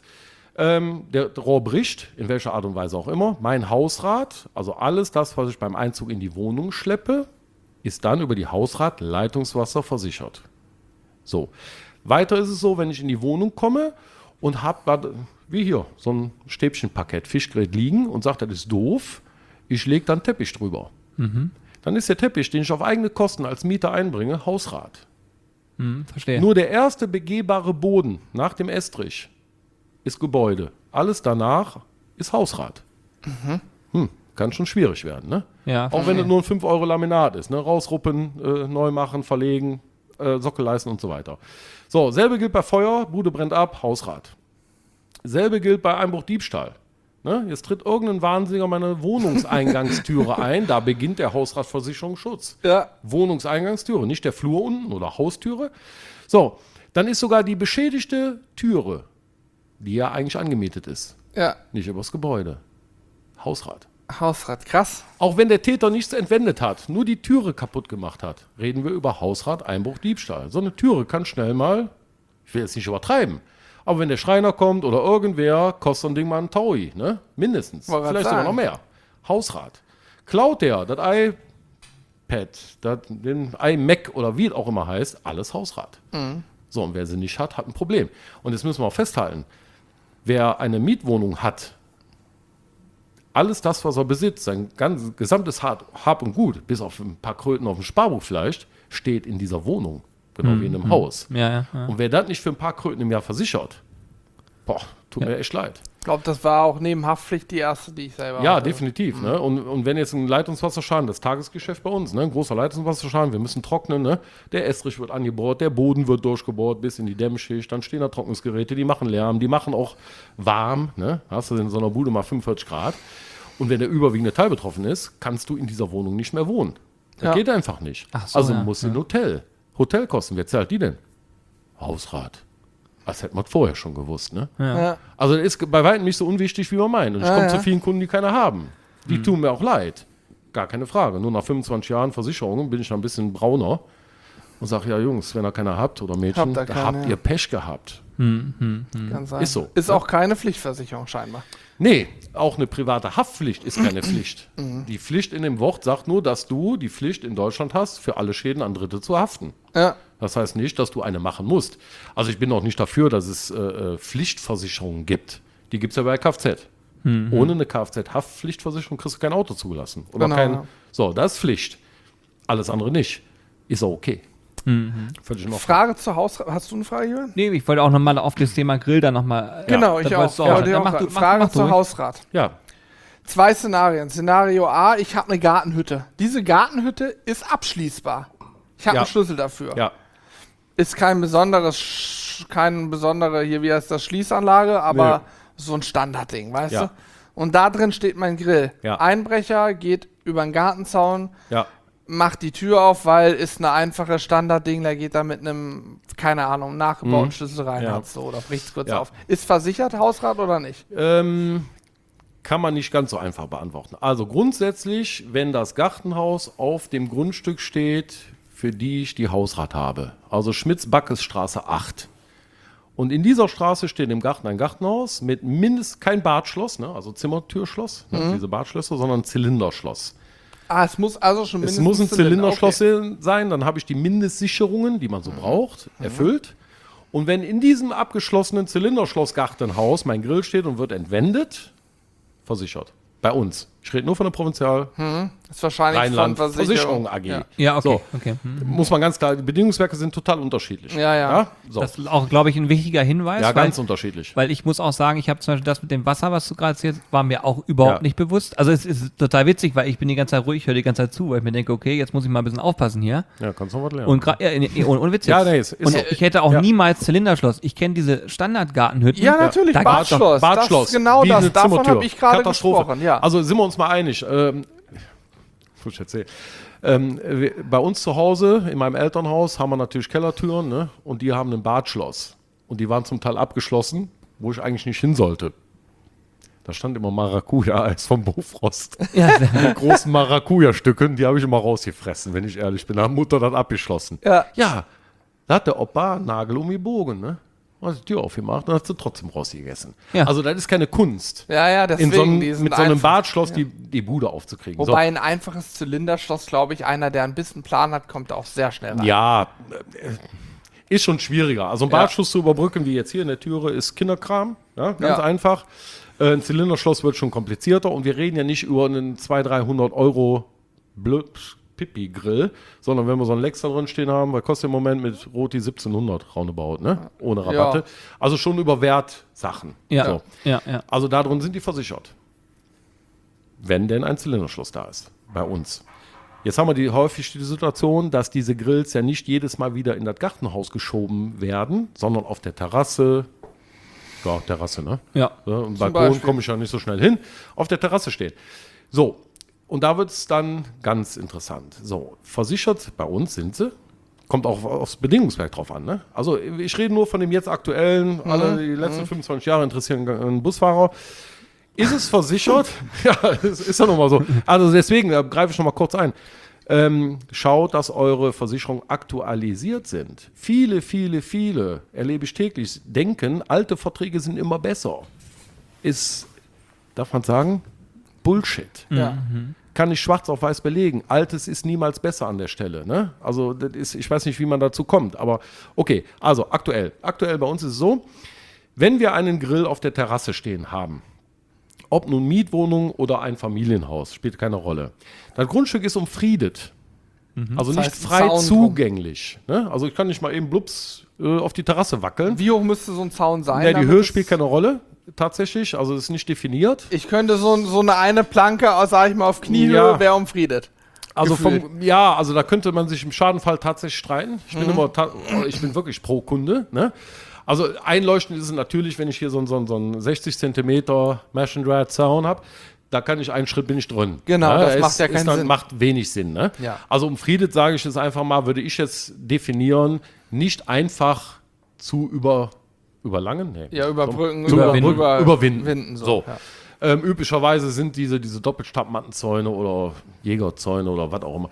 Der Rohr bricht, in welcher Art und Weise auch immer. Mein Hausrat, also alles das, was ich beim Einzug in die Wohnung schleppe, ist dann über die Hausrat Leitungswasser versichert. So. Weiter ist es so, wenn ich in die Wohnung komme und habe, wie hier, so ein Stäbchenpaket Fischgräte liegen und sage, das ist doof, ich lege dann Teppich drüber. Dann ist der Teppich, den ich auf eigene Kosten als Mieter einbringe, Hausrat. Verstehe. Nur der erste begehbare Boden nach dem Estrich ist Gebäude. Alles danach ist Hausrat. Kann schon schwierig werden, ne? Ja, Auch wenn es nur ein 5 € Laminat ist, ne? Rausruppen, neu machen, verlegen, Sockel leisten und so weiter. So, selbe gilt bei Feuer, Bude brennt ab, Hausrat. Selbe gilt bei Einbruch, Diebstahl. Ne? Jetzt tritt irgendein Wahnsinniger meine Wohnungseingangstüre ein, da beginnt der Hausratversicherungsschutz. Ja. Wohnungseingangstüre, nicht der Flur unten oder Haustüre. So, dann ist sogar die beschädigte Türe, die ja eigentlich angemietet ist, Ja. nicht übers Gebäude. Hausrat. Hausrat, krass. Auch wenn der Täter nichts entwendet hat, nur die Türe kaputt gemacht hat, reden wir über Hausrat, Einbruch, Diebstahl. So eine Türe kann schnell mal, ich will jetzt nicht übertreiben, aber wenn der Schreiner kommt oder irgendwer, kostet so ein Ding mal einen Taui, ne? Mindestens. Wollte Vielleicht grad sogar noch sagen. mehr. Hausrat. Klaut der das iPad, den iMac oder wie es auch immer heißt, alles Hausrat. So, und wer sie nicht hat, hat ein Problem. Und jetzt müssen wir auch festhalten, wer eine Mietwohnung hat, alles das, was er besitzt, sein gesamtes Hab und Gut, bis auf ein paar Kröten auf dem Sparbuch vielleicht, steht in dieser Wohnung. Genau wie in einem Haus. Ja. Und wer das nicht für ein paar Kröten im Jahr versichert, boah, tut mir echt leid. Ich glaube, das war auch neben Haftpflicht die erste, die ich selber Ja, hatte. definitiv. Ne? Und wenn jetzt ein Leitungswasserschaden, das Tagesgeschäft bei uns, ne? Ein großer Leitungswasserschaden, wir müssen trocknen, ne? Der Estrich wird angebohrt, der Boden wird durchgebohrt bis in die Dämmschicht, dann stehen da Trocknungsgeräte, die machen Lärm, die machen auch warm, ne? Hast du in so einer Bude mal 45 Grad. Und wenn der überwiegende Teil betroffen ist, kannst du in dieser Wohnung nicht mehr wohnen. Das Ja. geht einfach nicht. Ach so, also ja, muss in ein Hotel. Hotelkosten, wer zahlt die denn? Hausrat. Das hätte man vorher schon gewusst, ne? Ja. Also das ist bei weitem nicht so unwichtig, wie man meint. Und ich komme ja. zu vielen Kunden, die keine haben. Die tun mir auch leid. Gar keine Frage. Nur nach 25 Jahren Versicherung bin ich ein bisschen brauner und sage, ja Jungs, wenn ihr keiner habt oder Mädchen, Habt ihr da keine, habt ja. ihr Pech gehabt. Kann sein. Ist so. Ist Ja. auch keine Pflichtversicherung scheinbar. Nee, auch eine private Haftpflicht ist keine Pflicht. Die Pflicht in dem Wort sagt nur, dass du die Pflicht in Deutschland hast, für alle Schäden an Dritte zu haften. Ja. Das heißt nicht, dass du eine machen musst. Also ich bin auch nicht dafür, dass es Pflichtversicherungen gibt. Die gibt es ja bei Kfz. Ohne eine Kfz-Haftpflichtversicherung kriegst du kein Auto zugelassen. Oder Genau, kein. ja. So, das ist Pflicht. Alles andere nicht. Ist auch okay. Völlig in Ordnung. Frage zur Hausrat. Hast du eine Frage, Jürgen? Nee, ich wollte auch nochmal auf das Thema Grill dann nochmal. Genau, ich auch. Frage zur Hausrat. Ja. 2 Szenarien. Szenario A, ich habe eine Gartenhütte. Diese Gartenhütte ist abschließbar. Ich habe einen Schlüssel dafür. Ja. Ist keine besondere, hier, wie heißt das, Schließanlage, aber so ein Standardding, weißt du? Und da drin steht mein Grill. Ja. Einbrecher geht über den Gartenzaun, Ja. macht die Tür auf, weil ist eine einfache Standardding, der geht da mit einem, keine Ahnung, nachgebauten Schlüssel rein oder bricht es kurz auf. Ist versichert, Hausrat, oder nicht? Kann man nicht ganz so einfach beantworten. Also grundsätzlich, wenn das Gartenhaus auf dem Grundstück steht, für die ich die Hausrat habe, also Schmitz-Backes-Straße 8. Und in dieser Straße steht im Garten ein Gartenhaus mit mindestens kein Badschloss, ne, also Zimmertürschloss, diese Badschlösser, sondern Zylinderschloss. Es muss also schon mindestens Es muss ein Zylinderschloss sein, dann habe ich die Mindestsicherungen, die man so braucht, erfüllt. Und wenn in diesem abgeschlossenen Zylinderschloss-Gartenhaus mein Grill steht und wird entwendet, versichert. Bei uns. Ich rede nur von der Provinzial ist wahrscheinlich Rheinland von Versicherung AG. Ja, okay. So, okay. muss man ganz klar, die Bedingungswerke sind total unterschiedlich. Ja. So. Das ist auch, glaube ich, ein wichtiger Hinweis. Ja, ganz unterschiedlich. Weil ich muss auch sagen, ich habe zum Beispiel das mit dem Wasser, was du gerade erzählst, war mir auch überhaupt nicht bewusst. Also es ist total witzig, weil ich bin die ganze Zeit ruhig, höre die ganze Zeit zu, weil ich mir denke, okay, jetzt muss ich mal ein bisschen aufpassen hier. Ja, kannst du was lernen. Und und Witz Ja, jetzt. nee, ist Und so. ich hätte auch niemals Zylinderschloss. Ich kenne diese Standardgartenhütten. Ja, natürlich, Da gibt's doch Badschloss. Badschloss. Das ist genau wie das. eine Davon Zimmertür. habe ich gerade Katastrophe. gesprochen. Ja. Also sind wir uns mal einig. Ich erzählen. Bei uns zu Hause, in meinem Elternhaus, haben wir natürlich Kellertüren, ne? Und die haben ein Badschloss. Und die waren zum Teil abgeschlossen, wo ich eigentlich nicht hin sollte. Da stand immer Maracuja-Eis vom Bofrost. Ja, Die großen Maracuja-Stücken, die habe ich immer rausgefressen, wenn ich ehrlich bin. Da hat Mutter dann abgeschlossen. Ja. Da hat der Opa einen Nagel um die Bogen, ne? Hat die Tür aufgemacht und hat sie trotzdem rausgegessen. Ja. Also das ist keine Kunst. Ja, deswegen. Mit so einem Badschloss die Bude aufzukriegen. Wobei ein einfaches Zylinderschloss, glaube ich, einer, der ein bisschen Plan hat, kommt auch sehr schnell rein. Ja, ist schon schwieriger. Also ein Badschloss zu überbrücken, wie jetzt hier in der Türe, ist Kinderkram. Ja, ganz einfach. Ein Zylinderschloss wird schon komplizierter und wir reden ja nicht über einen 200-300 Euro Pipi-Grill, sondern wenn wir so einen Lex da drin stehen haben, weil kostet im Moment mit Roti 1700 roundabout, ne? Ohne Rabatte. Ja. Also schon über Wertsachen. ja, So. ja. Also da drin sind die versichert. Wenn denn ein Zylinderschloss da ist. Bei uns. Jetzt haben wir häufig die Situation, dass diese Grills ja nicht jedes Mal wieder in das Gartenhaus geschoben werden, sondern auf der Terrasse. Ja, Terrasse, ne? Ja. Im Balkon komme ich ja nicht so schnell hin. Auf der Terrasse stehen. So. Und da wird es dann ganz interessant. So, versichert bei uns sind sie. Kommt auch aufs Bedingungswerk drauf an. Ne? Also ich rede nur von dem jetzt aktuellen, alle die letzten 25 Jahre interessieren einen Busfahrer. Ist es versichert? Ja, es ist ja nochmal so. Also deswegen greife ich nochmal kurz ein. Schaut, dass eure Versicherungen aktualisiert sind. Viele erlebe ich täglich, denken, alte Verträge sind immer besser. Ist, darf man sagen, Bullshit. Ja. Kann ich schwarz auf weiß belegen. Altes ist niemals besser an der Stelle. Ne? Also das ist, ich weiß nicht, wie man dazu kommt, aber okay, also aktuell. Aktuell bei uns ist es so, wenn wir einen Grill auf der Terrasse stehen haben, ob nun Mietwohnung oder ein Familienhaus, spielt keine Rolle. Das Grundstück ist umfriedet. Also Das nicht heißt, ein frei Zaun drum. zugänglich. Ne? Also ich kann nicht mal eben blups auf die Terrasse wackeln. Wie hoch müsste so ein Zaun sein? Ja, die damit Höhe es- spielt keine Rolle, tatsächlich. Also es ist nicht definiert. Ich könnte so eine Planke, sag ich mal, auf Kniehöhe, Ja. wäre umfriedet. Also Gefühlt. also da könnte man sich im Schadenfall tatsächlich streiten. Ich bin wirklich pro Kunde. Ne? Also einleuchtend ist es natürlich, wenn ich hier so einen 60 Zentimeter Mesh and Rad Zaun habe. Da kann ich einen Schritt bin ich drin. Genau, das macht ja keinen Sinn. Macht wenig Sinn. Ne? Ja. Also umfriedet, sage ich es einfach mal, würde ich jetzt definieren, nicht einfach zu überlangen. Nee. Ja, überbrücken, überwinden. So. Ja. Üblicherweise sind diese Doppelstabmattenzäune oder Jägerzäune oder was auch immer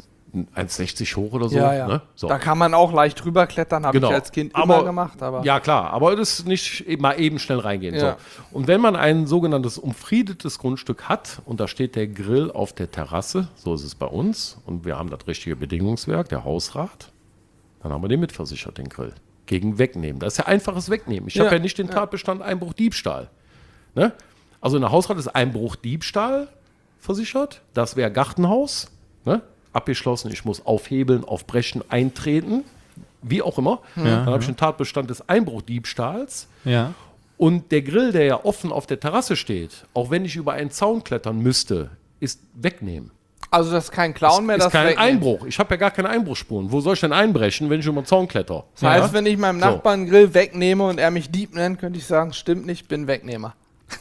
1,60 hoch oder so. Ja. Ne? So. Da kann man auch leicht drüber klettern, habe Genau. ich als Kind Aber- immer gemacht. Aber Ja, klar, aber das ist nicht mal eben schnell reingehen. Ja. So. Und wenn man ein sogenanntes umfriedetes Grundstück hat und da steht der Grill auf der Terrasse, so ist es bei uns, und wir haben das richtige Bedingungswerk, der Hausrat, dann haben wir den mitversichert, den Grill. Gegen Wegnehmen. Das ist ja einfaches Wegnehmen. Ich habe ja nicht den Tatbestand Einbruch, Diebstahl. Ne? Also in der Hausrat ist Einbruch, Diebstahl versichert. Das wäre Gartenhaus. Ne? abgeschlossen, ich muss aufhebeln, aufbrechen, eintreten, wie auch immer. Dann habe ich einen Tatbestand des Einbruchdiebstahls. Ja. Und der Grill, der ja offen auf der Terrasse steht, auch wenn ich über einen Zaun klettern müsste, ist wegnehmen. Also das ist kein Clown mehr, Das das ist kein wegnehmen. Einbruch. Ich habe ja gar keine Einbruchsspuren. Wo soll ich denn einbrechen, wenn ich über den Zaun kletter? Das heißt, wenn ich meinem Nachbarn einen Grill wegnehme und er mich Dieb nennt, könnte ich sagen, stimmt nicht, bin Wegnehmer.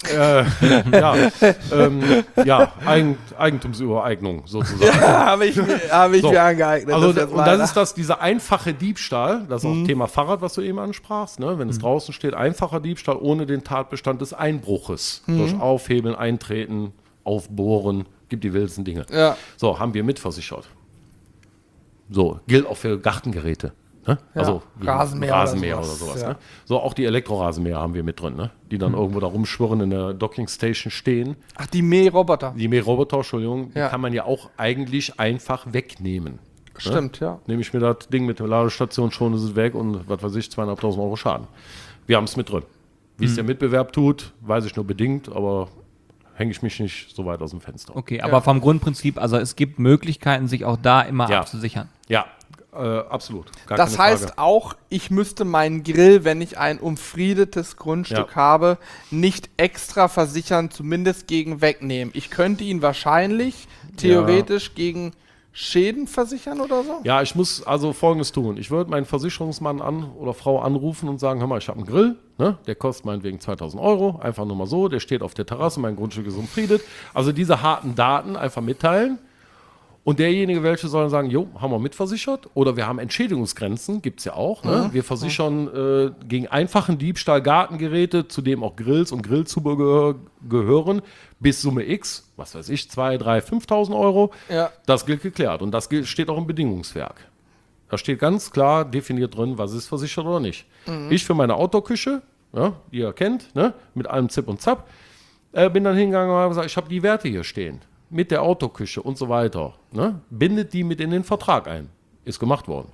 Eigentumsübereignung sozusagen. Habe ich mir angeeignet. Also das ist dieser einfache Diebstahl, das ist auch Thema Fahrrad, was du eben ansprachst, ne? Wenn es draußen steht, einfacher Diebstahl ohne den Tatbestand des Einbruches. Durch Aufhebeln, Eintreten, Aufbohren, gibt die wildesten Dinge. Ja. So, haben wir mitversichert. So, gilt auch für Gartengeräte. Ne? Ja, Also Rasenmäher oder sowas, sowas. ja. Ne? So, auch die Elektrorasenmäher haben wir mit drin, ne? Die dann irgendwo da rumschwirren in der Dockingstation stehen. Ach, die Mähroboter. Die Mähroboter, Entschuldigung, Ja. die kann man ja auch eigentlich einfach wegnehmen. Stimmt, ja. Nehme ich mir das Ding mit der Ladestation, schon ist es weg und was weiß ich, 2.500 Euro Schaden. Wir haben es mit drin. Wie es der Mitbewerb tut, weiß ich nur bedingt, aber hänge ich mich nicht so weit aus dem Fenster. Okay, aber vom Grundprinzip, also es gibt Möglichkeiten, sich auch da immer Ja. abzusichern. Ja, absolut. Gar Das keine heißt Frage. auch, ich müsste meinen Grill, wenn ich ein umfriedetes Grundstück Ja. habe, nicht extra versichern, zumindest gegen Wegnehmen. Ich könnte ihn wahrscheinlich theoretisch gegen Schäden versichern oder so? Ja, ich muss also Folgendes tun. Ich würde meinen Versicherungsmann oder Frau anrufen und sagen, hör mal, ich habe einen Grill, ne? Der kostet meinetwegen 2.000 Euro, einfach nur mal so, der steht auf der Terrasse, mein Grundstück ist umfriedet. Also diese harten Daten einfach mitteilen. Und derjenige, welche sollen sagen, jo, haben wir mitversichert. Oder wir haben Entschädigungsgrenzen, gibt es ja auch. Ne? Wir versichern gegen einfachen Diebstahl Gartengeräte, zu dem auch Grills und Grillzubehör gehören, bis Summe X, was weiß ich, 2.000, 3.000, 5.000 Euro. Ja. Das gilt geklärt. Und das steht auch im Bedingungswerk. Da steht ganz klar definiert drin, was ist versichert oder nicht. Ich für meine Outdoor-Küche, ja, die ihr kennt, ne, mit allem Zip und Zap, bin dann hingegangen und habe gesagt, ich habe die Werte hier stehen. Mit der Autoküche und so weiter. Ne? Bindet die mit in den Vertrag ein. Ist gemacht worden.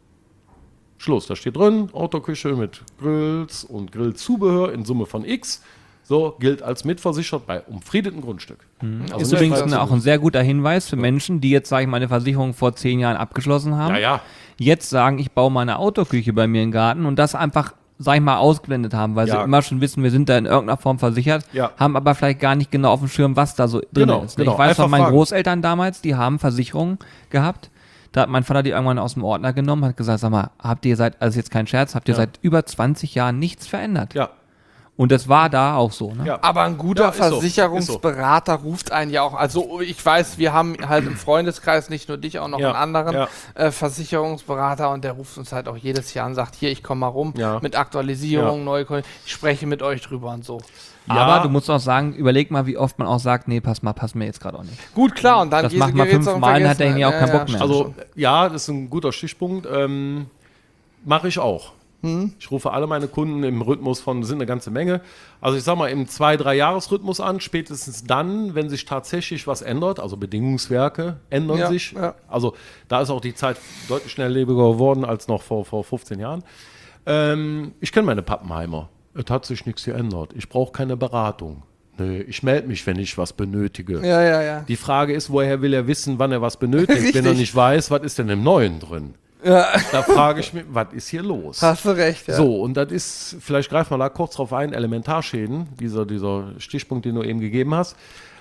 Schluss. Da steht drin, Autoküche mit Grills und Grillzubehör in Summe von X. So, gilt als mitversichert bei umfriedetem Grundstück. Also Ist nicht übrigens frei auch ein sehr guter Hinweis für Menschen, die jetzt, sage ich mal, eine Versicherung vor 10 Jahren abgeschlossen haben. Ja. Jetzt sagen, ich baue meine Autoküche bei mir im Garten und das einfach, sag ich mal, ausgeblendet haben, weil sie Ja. immer schon wissen, wir sind da in irgendeiner Form versichert, Ja. haben aber vielleicht gar nicht genau auf dem Schirm, was da so drin Genau, ist. Ne? genau. Ich weiß Einfach von meinen fragen. Großeltern damals, die haben Versicherungen gehabt. Da hat mein Vater die irgendwann aus dem Ordner genommen, hat gesagt, sag mal, habt ihr also jetzt kein Scherz, habt ihr seit über 20 Jahren nichts verändert? Ja. Und das war da auch so, ne? Ja. Aber ein guter Ja, ist so, Versicherungsberater ruft einen ja auch, also ich weiß, wir haben halt im Freundeskreis nicht nur dich, auch noch Ja, einen anderen ja. Versicherungsberater und der ruft uns halt auch jedes Jahr und sagt, hier, ich komme mal rum Ja. mit Aktualisierung, ich spreche mit euch drüber und so. Aber Ja. du musst auch sagen, überleg mal, wie oft man auch sagt, nee, passt mir jetzt gerade auch nicht. Gut, klar, und dann Das diese macht man Geräte 5 auch Mal, dann hat vergessen. derjenige auch keinen Bock mehr. Also, ja, das ist ein guter Stichpunkt. Mache ich auch. Ich rufe alle meine Kunden im Rhythmus von, sind eine ganze Menge. Also ich sag mal im 2-3-Jahres-Rhythmus an, spätestens dann, wenn sich tatsächlich was ändert, also Bedingungswerke ändern Ja, sich. ja. Also da ist auch die Zeit deutlich schnelllebiger geworden als noch vor 15 Jahren. Ich kenne meine Pappenheimer. Es hat sich nichts geändert. Ich brauche keine Beratung. Nee, ich melde mich, wenn ich was benötige. Ja. Die Frage ist, woher will er wissen, wann er was benötigt, wenn er Richtig. nicht weiß, was ist denn im Neuen drin? Da frage ich mich, was ist hier los? Hast du recht, ja. So, und das ist, vielleicht greifen wir da kurz drauf ein, Elementarschäden, dieser Stichpunkt, den du eben gegeben hast.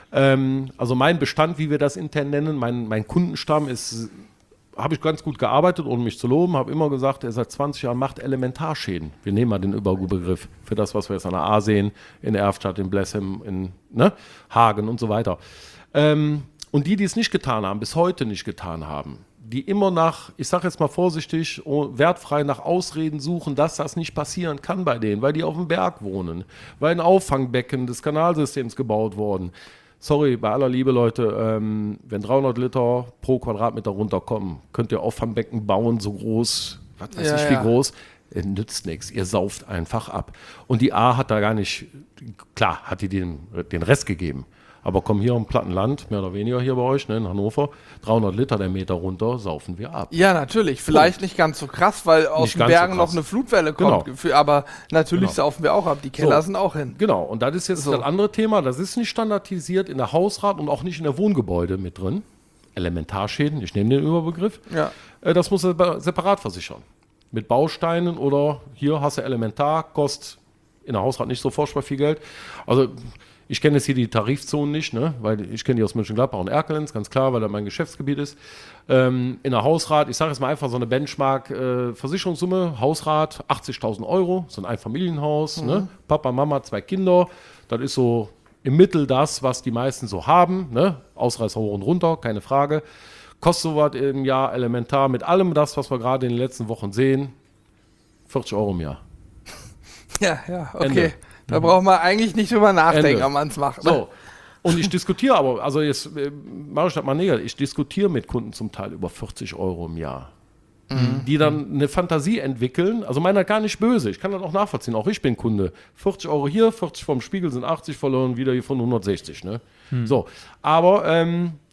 Also mein Bestand, wie wir das intern nennen, mein Kundenstamm ist, habe ich ganz gut gearbeitet, ohne mich zu loben, habe immer gesagt, er seit 20 Jahren macht Elementarschäden. Wir nehmen mal den Überbegriff für das, was wir jetzt an der A sehen, in Erftstadt, in Blessem, in Hagen und so weiter. Und die es nicht getan haben, bis heute nicht getan haben, die immer nach, ich sage jetzt mal vorsichtig, wertfrei nach Ausreden suchen, dass das nicht passieren kann bei denen, weil die auf dem Berg wohnen, weil ein Auffangbecken des Kanalsystems gebaut worden. Sorry, bei aller Liebe, Leute, wenn 300 Liter pro Quadratmeter runterkommen, könnt ihr Auffangbecken bauen, so groß, was weiß ich wie groß, nützt nichts, ihr sauft einfach ab. Und die A hat da gar nicht, klar, hat die den Rest gegeben. Aber komm hier im Plattenland, mehr oder weniger hier bei euch, ne, in Hannover, 300 Liter der Meter runter, saufen wir ab. Ja, natürlich. Vielleicht nicht ganz so krass, weil aus Nicht den ganz so Bergen noch krass. eine Flutwelle kommt. Genau. Aber natürlich Genau. saufen wir auch ab. Die Keller So. sind auch hin. Genau, und das ist jetzt So. das andere Thema, das ist nicht standardisiert in der Hausrat und auch nicht in der Wohngebäude mit drin. Elementarschäden, ich nehme den Überbegriff, Ja. Das muss er separat versichern. Mit Bausteinen oder hier hast du Elementar, kostet in der Hausrat nicht so furchtbar viel Geld. Also ich kenne jetzt hier die Tarifzonen nicht, ne? Weil ich kenne die aus Mönchengladbach und Erkelenz, ganz klar, weil das mein Geschäftsgebiet ist. In der Hausrat, ich sage jetzt mal einfach so eine Benchmark-Versicherungssumme, Hausrat 80.000 €, so ein Einfamilienhaus, ne? Papa, Mama, 2 Kinder, das ist so im Mittel das, was die meisten so haben, ne? Ausreißer hoch und runter, keine Frage. Kostet sowas im Jahr elementar mit allem das, was wir gerade in den letzten Wochen sehen, 40 € im Jahr. Ja, okay. Ende. Da braucht man eigentlich nicht drüber nachdenken, Ende. ob man es macht. So. Und ich diskutiere aber, also jetzt mache ich das mal negativ, ich diskutiere mit Kunden zum Teil über 40 € im Jahr. Die dann eine Fantasie entwickeln, also meiner gar nicht böse, ich kann das auch nachvollziehen, auch ich bin Kunde. 40 € hier, 40 vom Spiegel sind 80 verloren, wieder hier von 160. Ne? So, aber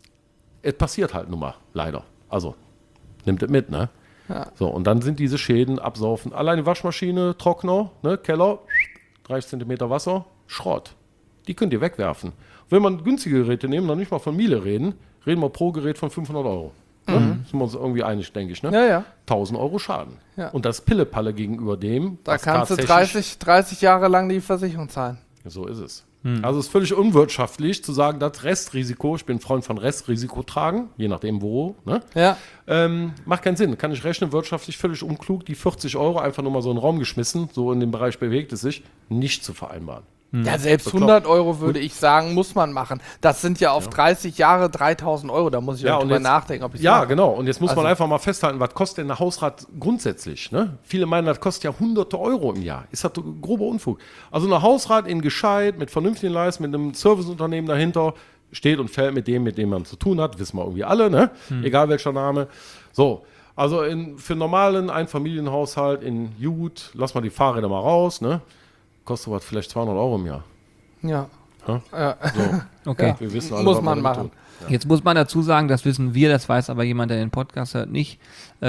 es passiert halt nun mal, leider. Also, nimmt es mit, ne? Ja. So, und dann sind diese Schäden absaufen. Alleine Waschmaschine, Trockner, ne, Keller, 30 cm Wasser, Schrott. Die könnt ihr wegwerfen. Wenn man günstige Geräte nehmen, dann nicht mal von Miele reden wir pro Gerät von 500 €. Ne? Sind wir uns irgendwie einig, denke ich, ne? Ja. 1.000 € Schaden. Ja. Und das Pillepalle gegenüber dem, Da was kannst du tatsächlich- 30 Jahre lang die Versicherung zahlen. So ist es. Also es ist völlig unwirtschaftlich zu sagen, das Restrisiko, ich bin Freund von Restrisiko tragen, je nachdem wo, ne? Ja. Macht keinen Sinn. Kann ich rechnen, wirtschaftlich völlig unklug, die 40 € einfach nur mal so in den Raum geschmissen, so in dem Bereich bewegt es sich, nicht zu vereinbaren. Ja, selbst 100 € würde ich sagen, muss man machen. Das sind ja auf 30 Jahre 3.000 €. Da muss ich auch und drüber jetzt- nachdenken, ob ich Ja, genau. Und jetzt muss man Also- einfach mal festhalten, was kostet denn ein Hausrat grundsätzlich? Ne? Viele meinen, das kostet ja hunderte € im Jahr. Ist das grober Unfug. Also ein Hausrat in gescheit, mit vernünftigen Leistungen, mit einem Serviceunternehmen dahinter, steht und fällt mit dem man zu tun hat. Wissen wir irgendwie alle, ne? Egal welcher Name. So, also für einen normalen Einfamilienhaushalt in Jut, lass mal die Fahrräder mal raus, ne? Kostet was vielleicht 200 € im Jahr. Ja. Ja? So, Okay. wir wissen alle, Muss was man wir damit machen. tun. Jetzt muss man dazu sagen, das wissen wir, das weiß aber jemand, der den Podcast hört, nicht.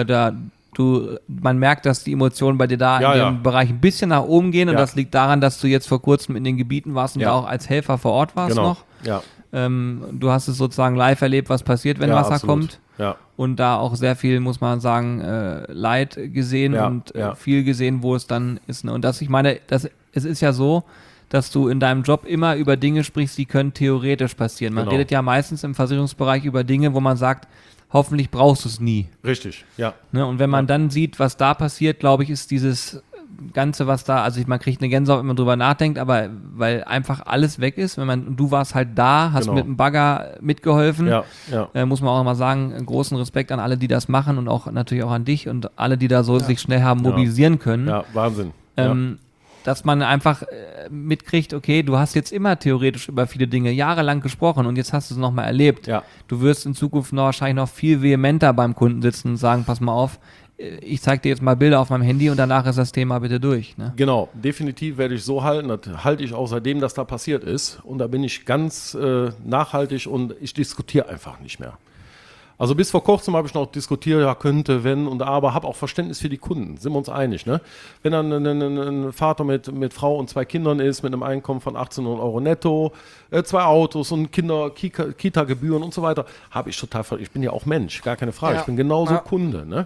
Man merkt, dass die Emotionen bei dir da Ja, in ja. dem Bereich ein bisschen nach oben gehen und Ja. das liegt daran, dass du jetzt vor kurzem in den Gebieten warst und Ja. da auch als Helfer vor Ort warst Genau. noch. Ja. Du hast es sozusagen live erlebt, was passiert, wenn Ja, Wasser absolut. kommt. Ja. Und da auch sehr viel, muss man sagen, Leid gesehen Ja, und ja. viel gesehen, wo es dann ist. Ne? Und ich meine, es ist ja so, dass du in deinem Job immer über Dinge sprichst, die können theoretisch passieren. Man Genau. redet ja meistens im Versicherungsbereich über Dinge, wo man sagt, hoffentlich brauchst du es nie. Richtig, ja. Ne? Und wenn man dann sieht, was da passiert, glaube ich, ist dieses Ganze, was da, also man kriegt eine Gänsehaut, wenn man drüber nachdenkt, aber weil einfach alles weg ist, du warst halt da, hast Genau. mit dem Bagger mitgeholfen, Ja, ja. muss man auch mal sagen, großen Respekt an alle, die das machen und auch natürlich auch an dich und alle, die da so sich schnell haben mobilisieren können. Ja, Wahnsinn. Dass man einfach mitkriegt, okay, du hast jetzt immer theoretisch über viele Dinge jahrelang gesprochen und jetzt hast du es nochmal erlebt. Ja. Du wirst in Zukunft wahrscheinlich noch viel vehementer beim Kunden sitzen und sagen, pass mal auf, ich zeige dir jetzt mal Bilder auf meinem Handy und danach ist das Thema bitte durch. Ne? Genau, definitiv werde ich so halten. Das halte ich auch seitdem das da passiert ist. Und da bin ich ganz nachhaltig und ich diskutiere einfach nicht mehr. Also bis vor kurzem habe ich noch diskutiert, ja könnte, wenn und aber, habe auch Verständnis für die Kunden, sind wir uns einig. Ne? Wenn dann ein Vater mit Frau und 2 Kindern ist, mit einem Einkommen von 1800 € netto, 2 Autos und Kita-Gebühren und so weiter, habe ich total, ich bin ja auch Mensch, gar keine Frage, Ja. ich bin genauso Ja. Kunde. Ne?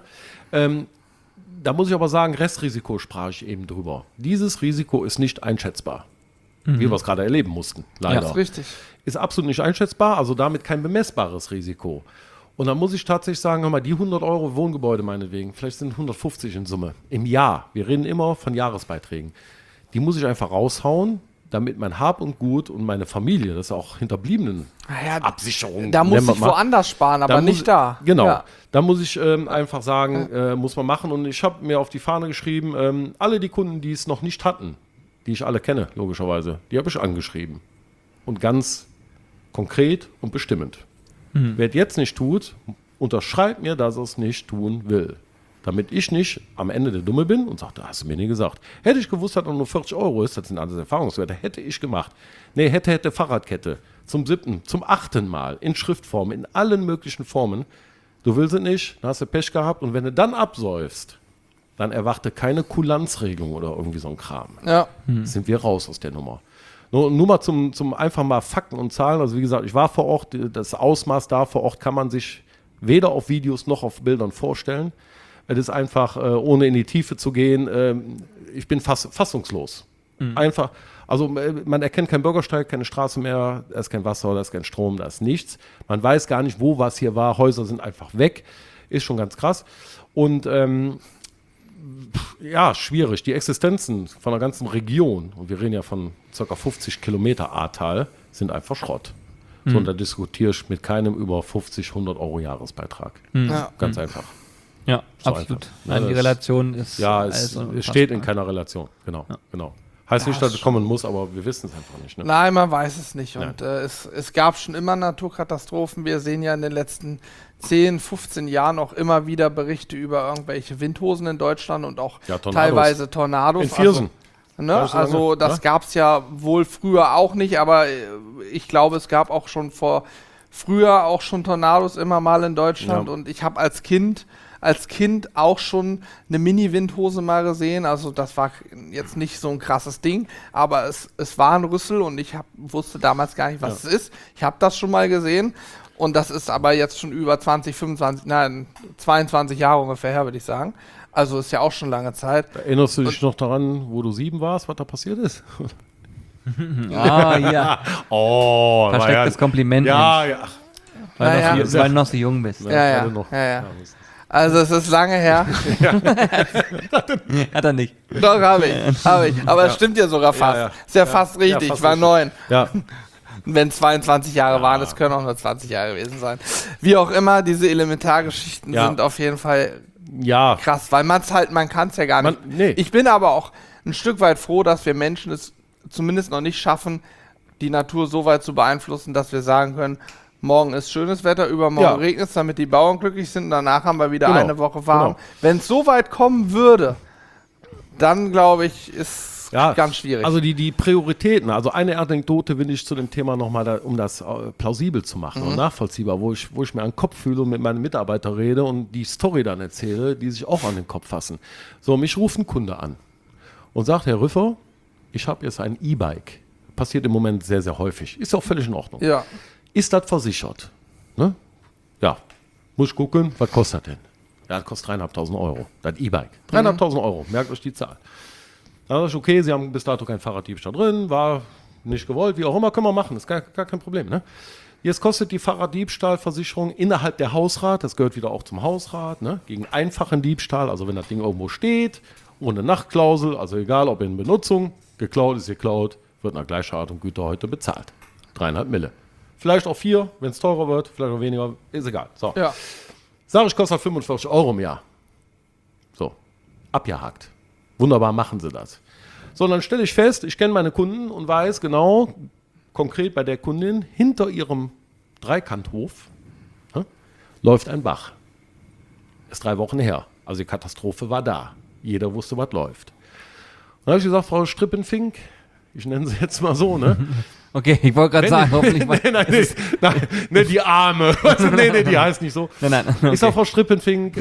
Da muss ich aber sagen, Restrisiko sprach ich eben drüber. Dieses Risiko ist nicht einschätzbar, wie wir es gerade erleben mussten, leider. Das ist richtig. Ist absolut nicht einschätzbar, also damit kein bemessbares Risiko. Und dann muss ich tatsächlich sagen, hör mal, die 100 € Wohngebäude meinetwegen, vielleicht sind 150 in Summe, im Jahr, wir reden immer von Jahresbeiträgen, die muss ich einfach raushauen, damit mein Hab und Gut und meine Familie, das ist auch Hinterbliebenen Naja, Absicherung. da muss nennen wir ich mal. woanders sparen, aber Da muss nicht ich- da. Genau, Ja. da muss ich einfach sagen, muss man machen. Und ich habe mir auf die Fahne geschrieben, alle die Kunden, die es noch nicht hatten, die ich alle kenne, logischerweise, die habe ich angeschrieben. Und ganz konkret und bestimmend. Wer es jetzt nicht tut, unterschreibt mir, dass er es nicht tun will. Damit ich nicht am Ende der Dumme bin und sage, da hast du mir nie gesagt. Hätte ich gewusst, dass er nur 40 € ist, das sind alles Erfahrungswerte, hätte ich gemacht. Nee, hätte Fahrradkette. Zum 7., zum 8. Mal, in Schriftform, in allen möglichen Formen. Du willst es nicht, dann hast du Pech gehabt und wenn du dann absäufst, dann erwarte keine Kulanzregelung oder irgendwie so ein Kram. Ja. Sind wir raus aus der Nummer. Nur mal zum einfach mal Fakten und Zahlen. Also wie gesagt, ich war vor Ort, das Ausmaß da vor Ort kann man sich weder auf Videos noch auf Bildern vorstellen. Es ist einfach, ohne in die Tiefe zu gehen, ich bin fassungslos. Einfach, also man erkennt keinen Bürgersteig, keine Straße mehr, da ist kein Wasser, da ist kein Strom, da ist nichts. Man weiß gar nicht, wo was hier war, Häuser sind einfach weg. Ist schon ganz krass. Und ja, schwierig. Die Existenzen von der ganzen Region, und wir reden ja von ca. 50 Kilometer Ahrtal, sind einfach Schrott. So, und da diskutiere ich mit keinem über 50, 100 Euro Jahresbeitrag. Ganz einfach. Ja, So absolut. einfach. Ja, Die Relation ist. Ja, es steht in keiner Relation. Genau, genau. Heißt nicht, dass es kommen muss, aber wir wissen es einfach nicht. Ne? Nein, man weiß es nicht. Und es gab schon immer Naturkatastrophen. Wir sehen ja in den letzten 10, 15 Jahren auch immer wieder Berichte über irgendwelche Windhosen in Deutschland und auch teilweise Tornados. In Viersen. Also das gab es ja wohl früher auch nicht, aber ich glaube, es gab auch schon früher auch schon Tornados immer mal in Deutschland. Und ich habe als Kind auch schon eine Mini-Windhose mal gesehen. Also das war jetzt nicht so ein krasses Ding, aber es war ein Rüssel und ich wusste damals gar nicht, was es ist. Ich habe das schon mal gesehen und das ist aber jetzt schon über 22 Jahre ungefähr her, würde ich sagen. Also ist ja auch schon lange Zeit. Erinnerst du dich noch daran, wo du 7 warst, was da passiert ist? Ja. Oh, verstecktes Kompliment. Ja, ja. Weil du noch so jung bist. Ja. Also es ist lange her. Hat er nicht. Doch, habe ich. Aber es stimmt ja sogar fast. Ja. Ist ja fast richtig. fast Ich war 9. Ja. Wenn 22 Jahre waren, es können auch nur 20 Jahre gewesen sein. Wie auch immer, diese Elementargeschichten sind auf jeden Fall krass, weil man kann es ja gar nicht. Ich bin aber auch ein Stück weit froh, dass wir Menschen es zumindest noch nicht schaffen, die Natur so weit zu beeinflussen, dass wir sagen können, morgen ist schönes Wetter, übermorgen regnet es, damit die Bauern glücklich sind und danach haben wir wieder eine Woche warm. Wenn es so weit kommen würde, dann glaube ich, ist ganz schwierig. Also die Prioritäten, also eine Anekdote will ich zu dem Thema nochmal, um das plausibel zu machen und nachvollziehbar, wo ich mir an den Kopf fühle und mit meinen Mitarbeitern rede und die Story dann erzähle, die sich auch an den Kopf fassen. So, mich ruft ein Kunde an und sagt, Herr Rüffer, ich habe jetzt ein E-Bike. Passiert im Moment sehr, sehr häufig. Ist auch völlig in Ordnung. Ja. Ist das versichert? Ne? Ja. Muss ich gucken, was kostet das denn? Ja, das kostet 3.500 Euro. Das E-Bike. 3.500 Euro. Merkt euch die Zahl. Dann sag ich, okay, Sie haben bis dato kein Fahrraddiebstahl drin, war nicht gewollt, wie auch immer, können wir machen. Ist gar kein Problem. Ne? Jetzt kostet die Fahrraddiebstahlversicherung innerhalb der Hausrat, das gehört wieder auch zum Hausrat, ne? Gegen einfachen Diebstahl, also wenn das Ding irgendwo steht, ohne Nachtklausel, also egal ob in Benutzung, geklaut ist geklaut, wird nach gleicher Art und Güter heute bezahlt. 3,5 Mille. Vielleicht auch 4, wenn es teurer wird, vielleicht auch weniger, ist egal. So. Ja. Sag ich, kostet 45 Euro im Jahr. So, abgehakt. Wunderbar machen sie das. So, dann stelle ich fest, ich kenne meine Kunden und weiß genau, konkret bei der Kundin, hinter ihrem Dreikanthof läuft ein Bach. Ist 3 Wochen her. Also die Katastrophe war da. Jeder wusste, was läuft. Dann habe ich gesagt, Frau Strippenfink, ich nenne sie jetzt mal so, ne? Okay, ich wollte gerade sagen, hoffentlich mal. Nein, die Arme. Nee, die heißt nicht so. Nein. Okay. Ich sag Frau Strippenfink,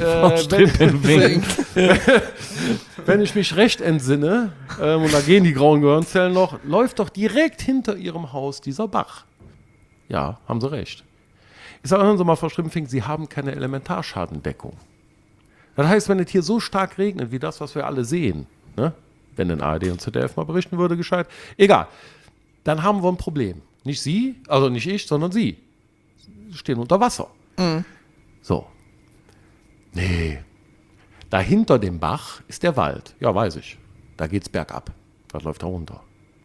wenn ich mich recht entsinne, und da gehen die grauen Gehirnzellen noch, läuft doch direkt hinter ihrem Haus dieser Bach. Ja, haben Sie recht. Ich sage, hören Sie mal, Frau Strippenfink, Sie haben keine Elementarschadendeckung. Das heißt, wenn es hier so stark regnet, wie das, was wir alle sehen, ne? Wenn den ARD und ZDF mal berichten würde, gescheit, egal, dann haben wir ein Problem. Nicht Sie, also nicht ich, sondern Sie. Sie stehen unter Wasser. So. Nee. Dahinter dem Bach ist der Wald. Ja, weiß ich. Da geht's bergab. Das läuft da runter.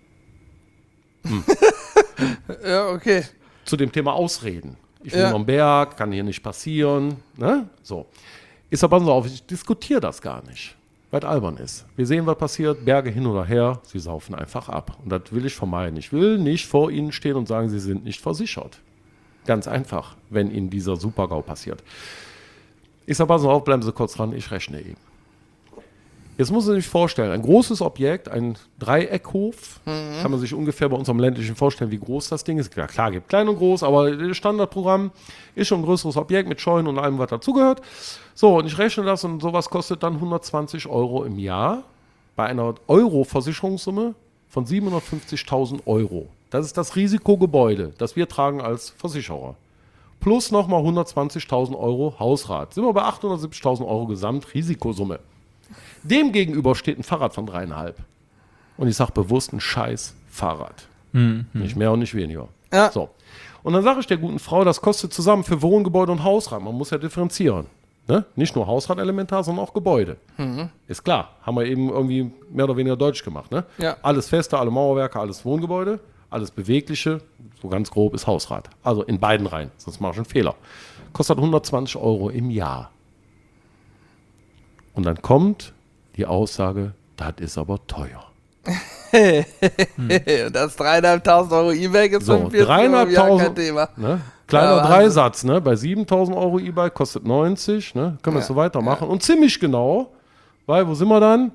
Ja, okay. Zu dem Thema Ausreden. Ich bin am Berg, kann hier nicht passieren. Ne? So. Ist aber so auf, ich diskutiere das gar nicht. Weil es albern ist. Wir sehen, was passiert, Berge hin oder her, sie saufen einfach ab. Und das will ich vermeiden. Ich will nicht vor Ihnen stehen und sagen, Sie sind nicht versichert. Ganz einfach, wenn Ihnen dieser Super-GAU passiert. Ich sage, passen Sie auf, bleiben Sie kurz dran, ich rechne eben. Jetzt muss man sich vorstellen, ein großes Objekt, ein Dreieckhof, kann man sich ungefähr bei unserem ländlichen vorstellen, wie groß das Ding ist. Ja, klar, gibt klein und groß, aber das Standardprogramm ist schon ein größeres Objekt mit Scheunen und allem, was dazugehört. So, und ich rechne das und sowas kostet dann 120 Euro im Jahr bei einer Euro-Versicherungssumme von 750.000 Euro. Das ist das Risikogebäude, das wir tragen als Versicherer. Plus nochmal 120.000 Euro Hausrat. Sind wir bei 870.000 Euro Gesamtrisikosumme. Dem gegenüber steht ein Fahrrad von 3,5. Und ich sage bewusst ein scheiß Fahrrad. Nicht mehr und nicht weniger. Ja. So. Und dann sage ich der guten Frau, das kostet zusammen für Wohngebäude und Hausrat. Man muss ja differenzieren. Ne? Nicht nur Hausrat elementar, sondern auch Gebäude. Ist klar, haben wir eben irgendwie mehr oder weniger deutsch gemacht. Ne? Ja. Alles Feste, alle Mauerwerke, alles Wohngebäude, alles Bewegliche, so ganz grob ist Hausrat. Also in beiden Reihen, sonst mache ich einen Fehler. Kostet 120 Euro im Jahr. Und dann kommt die Aussage, das ist aber teuer. Das 3.500 Euro E-Bike ist So, 45 Euro im Jahr kein Thema. Ne? Kleiner Ja, Dreisatz, ne? Bei 7.000 Euro E-Bike kostet 90, ne? Können wir so weitermachen. Und ziemlich genau, weil, wo sind wir dann?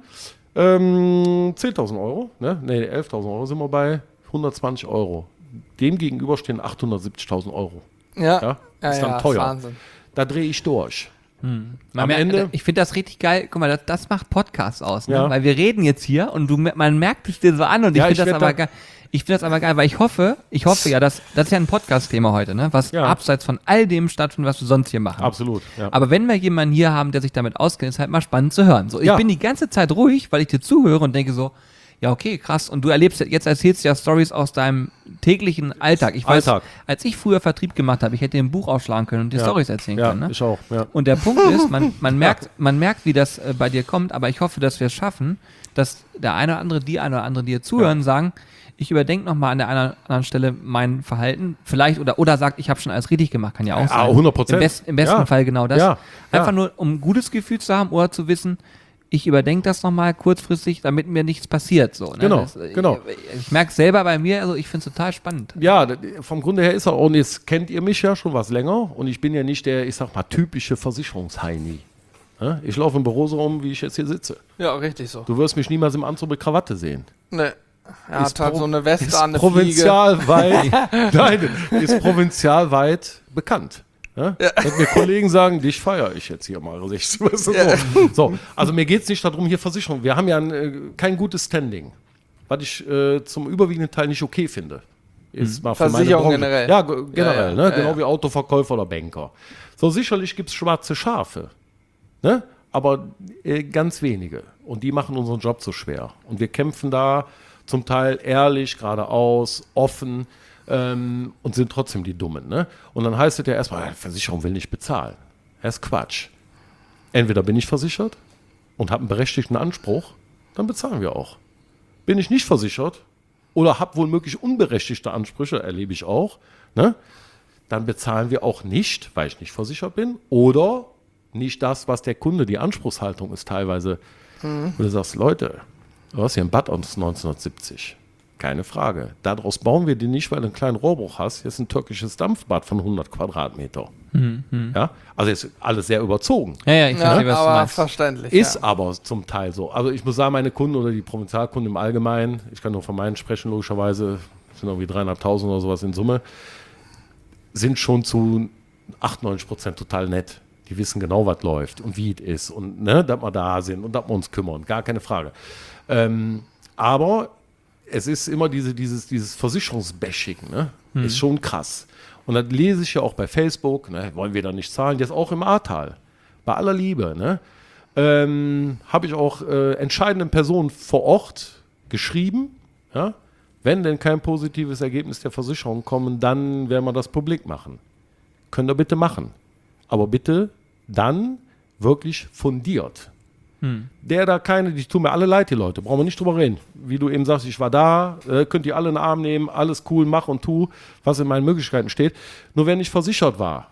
10.000 Euro, ne? Ne, 11.000 Euro sind wir bei 120 Euro. Dem gegenüber stehen 870.000 Euro. Ja, Ist dann teuer. Wahnsinn. Da drehe ich durch. Am Ende- ich finde das richtig geil. Guck mal, das macht Podcasts aus, ne? Ja. Weil wir reden jetzt hier und man merkt es dir so an und ich Ja, finde ich das werd aber da- geil. Ich finde das aber geil, weil ich hoffe ja, das ist ja ein Podcast-Thema heute, ne? Was Ja. abseits von all dem stattfindet, was wir sonst hier machen. Absolut. Ja. Aber wenn wir jemanden hier haben, der sich damit auskennt, ist halt mal spannend zu hören. So, ich Ja. bin die ganze Zeit ruhig, weil ich dir zuhöre und denke so, ja, okay, krass. Und du jetzt erzählst du ja Stories aus deinem täglichen Alltag. Ich weiß, Alltag. als ich früher Vertrieb gemacht habe, ich hätte dir ein Buch aufschlagen können und dir Ja. Stories erzählen Ja, können. Ne? ich auch. Ja. Und der Punkt ist, man merkt, wie das bei dir kommt, aber ich hoffe, dass wir es schaffen, dass der eine oder andere, die eine oder andere, die hier zuhören, sagen, ich überdenke nochmal an der einen oder anderen Stelle mein Verhalten, vielleicht, oder sagt, ich habe schon alles richtig gemacht, kann ja auch sein. 100%. Im besten Ja. Fall genau das. Ja. Einfach Ja. nur, um ein gutes Gefühl zu haben oder zu wissen, ich überdenke das nochmal kurzfristig, damit mir nichts passiert. So, ne? Genau, genau. Ich merke es selber bei mir, also ich finde es total spannend. Ja, vom Grunde her ist er, und jetzt kennt ihr mich ja schon was länger und ich bin ja nicht der, ich sag mal, typische Versicherungsheini. Ja, ich laufe im Büro so rum, wie ich jetzt hier sitze. Ja, richtig so. Du wirst mich niemals im Anzug mit Krawatte sehen. Ne. Er Ist hat halt pro- so eine Weste Ist an, eine Fliege. provinzialweit, nein, ist provinzialweit bekannt. Ja? Wenn mir Kollegen sagen, dich feiere ich jetzt hier mal. Weißt du, so. So, also mir geht es nicht darum, hier Versicherung. Wir haben ja kein gutes Standing, was ich zum überwiegenden Teil nicht okay finde. Ist mal für meine Versicherung Branche. generell. Ja, generell, Ja, ne? ja, Genau ja. wie Autoverkäufer oder Banker. So, sicherlich gibt es schwarze Schafe, ne? Aber ganz wenige. Und die machen unseren Job so schwer. Und wir kämpfen da zum Teil ehrlich, geradeaus, offen und sind trotzdem die Dummen. Ne? Und dann heißt es ja erstmal, Versicherung will nicht bezahlen. Das ist Quatsch. Entweder bin ich versichert und habe einen berechtigten Anspruch, dann bezahlen wir auch. Bin ich nicht versichert oder habe wohl möglich unberechtigte Ansprüche, erlebe ich auch, ne? Dann bezahlen wir auch nicht, weil ich nicht versichert bin oder nicht das, was der Kunde, die Anspruchshaltung ist teilweise. Wo du sagst, Leute, du hast hier ein Bad aus 1970. Keine Frage. Daraus bauen wir die nicht, weil du einen kleinen Rohrbruch hast. Hier ist ein türkisches Dampfbad von 100 Quadratmeter. Ja? Also ist alles sehr überzogen. Ja, ich verstehe, was du aber meinst. verständlich. Ist ja. aber zum Teil so. Also ich muss sagen, meine Kunden oder die Provinzialkunden im Allgemeinen, ich kann nur von meinen sprechen, logischerweise, sind irgendwie 3.500 oder sowas in Summe, sind schon zu 98% total nett. Die wissen genau, was läuft und wie es ist und ne, dass wir da sind und dass wir uns kümmern. Gar keine Frage. Aber es ist immer dieses Versicherungsbashing, ne? Ist schon krass. Und das lese ich ja auch bei Facebook, ne? Wollen wir da nicht zahlen? Jetzt auch im Ahrtal. Bei aller Liebe, ne? Habe ich auch entscheidenden Personen vor Ort geschrieben, ja? Wenn denn kein positives Ergebnis der Versicherung kommen, dann werden wir das publik machen. Könnt ihr bitte machen. Aber bitte dann wirklich fundiert. Der da keine, die tun mir alle leid, die Leute, brauchen wir nicht drüber reden. Wie du eben sagst, ich war da, könnt ihr alle in den Arm nehmen, alles cool, mach und tu, was in meinen Möglichkeiten steht. Nur wenn ich versichert war,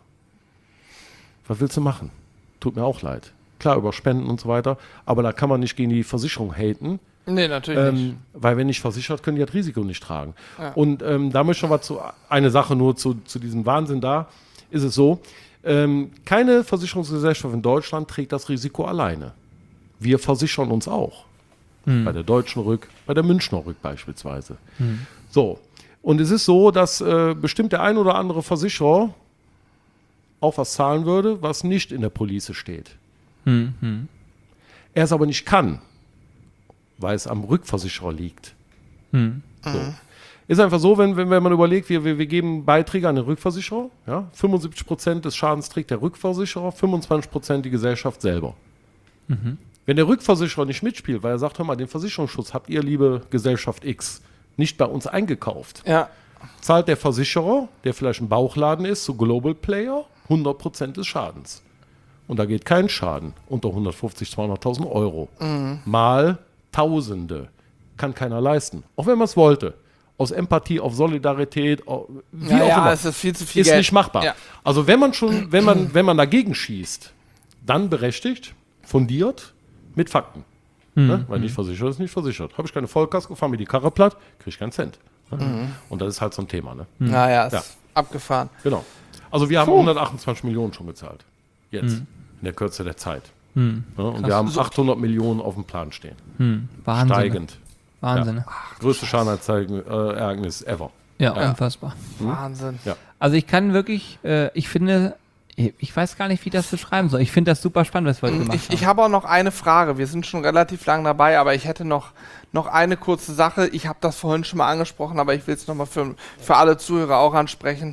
was willst du machen? Tut mir auch leid. Klar, über Spenden und so weiter, aber da kann man nicht gegen die Versicherung haten. Nee, natürlich nicht. Weil wenn nicht versichert, können die das Risiko nicht tragen. Ja. Und da möchte ich noch was eine Sache nur zu diesem Wahnsinn da, ist es so, keine Versicherungsgesellschaft in Deutschland trägt das Risiko alleine. Wir versichern uns auch. Bei der Deutschen Rück, bei der Münchner Rück beispielsweise. So, und es ist so, dass bestimmt der ein oder andere Versicherer auch was zahlen würde, was nicht in der Police steht. Er es aber nicht kann, weil es am Rückversicherer liegt. So. Ist einfach so, wenn man überlegt, wir geben Beiträge an den Rückversicherer, ja? 75% des Schadens trägt der Rückversicherer, 25% die Gesellschaft selber. Wenn der Rückversicherer nicht mitspielt, weil er sagt, hör mal, den Versicherungsschutz habt ihr, liebe Gesellschaft X, nicht bei uns eingekauft, zahlt der Versicherer, der vielleicht ein Bauchladen ist, so Global Player, 100% des Schadens. Und da geht kein Schaden unter 150.000, 200.000 Euro. Mal Tausende. Kann keiner leisten. Auch wenn man es wollte. Aus Empathie, auf Solidarität, wie auch immer. Es ist viel zu viel Ist Geld. nicht machbar. Ja. Also wenn man dagegen schießt, dann berechtigt, fundiert, mit Fakten. Ne? Weil nicht versichert ist nicht versichert. Habe ich keine Vollkasko, fahre mir die Karre platt, kriege ich keinen Cent. Ne? Und das ist halt so ein Thema. Ne? Ist abgefahren. Genau. Also wir haben 128 Millionen schon gezahlt. Jetzt. In der Kürze der Zeit. Ja, und wir haben 800 Millionen auf dem Plan stehen. Wahnsinn. Steigend. Wahnsinn. Ja. Größte Schadenereignis ever. Ja, unfassbar. Wahnsinn. Ja. Also ich kann wirklich, ich finde, ich weiß gar nicht, wie ich das beschreiben soll. Ich finde das super spannend, was wir heute gemacht haben. Ich habe auch noch eine Frage. Wir sind schon relativ lang dabei, aber ich hätte noch eine kurze Sache. Ich habe das vorhin schon mal angesprochen, aber ich will es nochmal für alle Zuhörer auch ansprechen.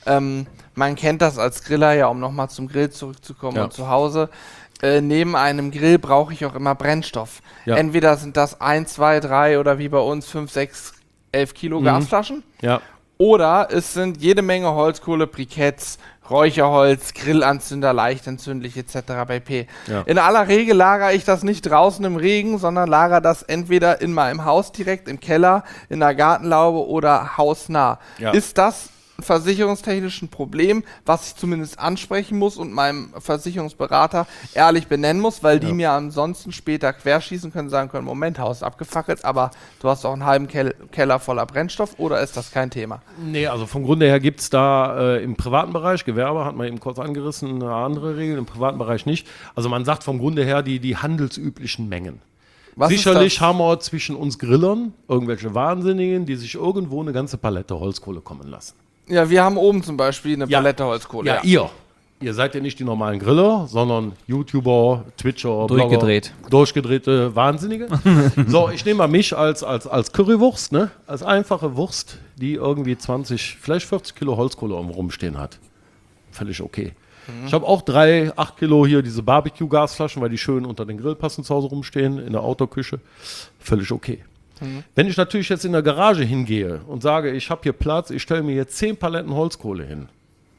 Man kennt das als Griller ja, um nochmal zum Grill zurückzukommen und zu Hause. Neben einem Grill brauche ich auch immer Brennstoff. Ja. Entweder sind das 1, 2, 3 oder wie bei uns 5, 6, 11 Kilo Gasflaschen. Ja. Oder es sind jede Menge Holzkohle, Briketts, Räucherholz, Grillanzünder, leicht entzündlich etc. pp. Ja. In aller Regel lagere ich das nicht draußen im Regen, sondern lagere das entweder in meinem Haus direkt, im Keller, in der Gartenlaube oder hausnah. Ja. Ist das versicherungstechnisch ein Problem, was ich zumindest ansprechen muss und meinem Versicherungsberater ehrlich benennen muss, weil die mir ansonsten später querschießen können, sagen können, Moment, Haus ist abgefackelt, aber du hast auch einen halben Keller voller Brennstoff, oder ist das kein Thema? Nee, also vom Grunde her gibt es da im privaten Bereich, Gewerbe hat man eben kurz angerissen, eine andere Regel, im privaten Bereich nicht. Also man sagt vom Grunde her die handelsüblichen Mengen. Was Sicherlich haben wir zwischen uns Grillern irgendwelche Wahnsinnigen, die sich irgendwo eine ganze Palette Holzkohle kommen lassen. Ja, wir haben oben zum Beispiel eine Palette Holzkohle. Ja, ihr seid ja nicht die normalen Griller, sondern YouTuber, Twitcher, Durchgedreht. Blogger, durchgedrehte Wahnsinnige. So, ich nehme mal mich als Currywurst, ne? Als einfache Wurst, die irgendwie 20, vielleicht 40 Kilo Holzkohle rumstehen hat. Völlig okay. Ich habe auch 8 Kilo hier diese Barbecue-Gasflaschen, weil die schön unter den Grill passen, zu Hause rumstehen, in der Autoküche. Völlig okay. Wenn ich natürlich jetzt in der Garage hingehe und sage, ich habe hier Platz, ich stelle mir jetzt 10 Paletten Holzkohle hin.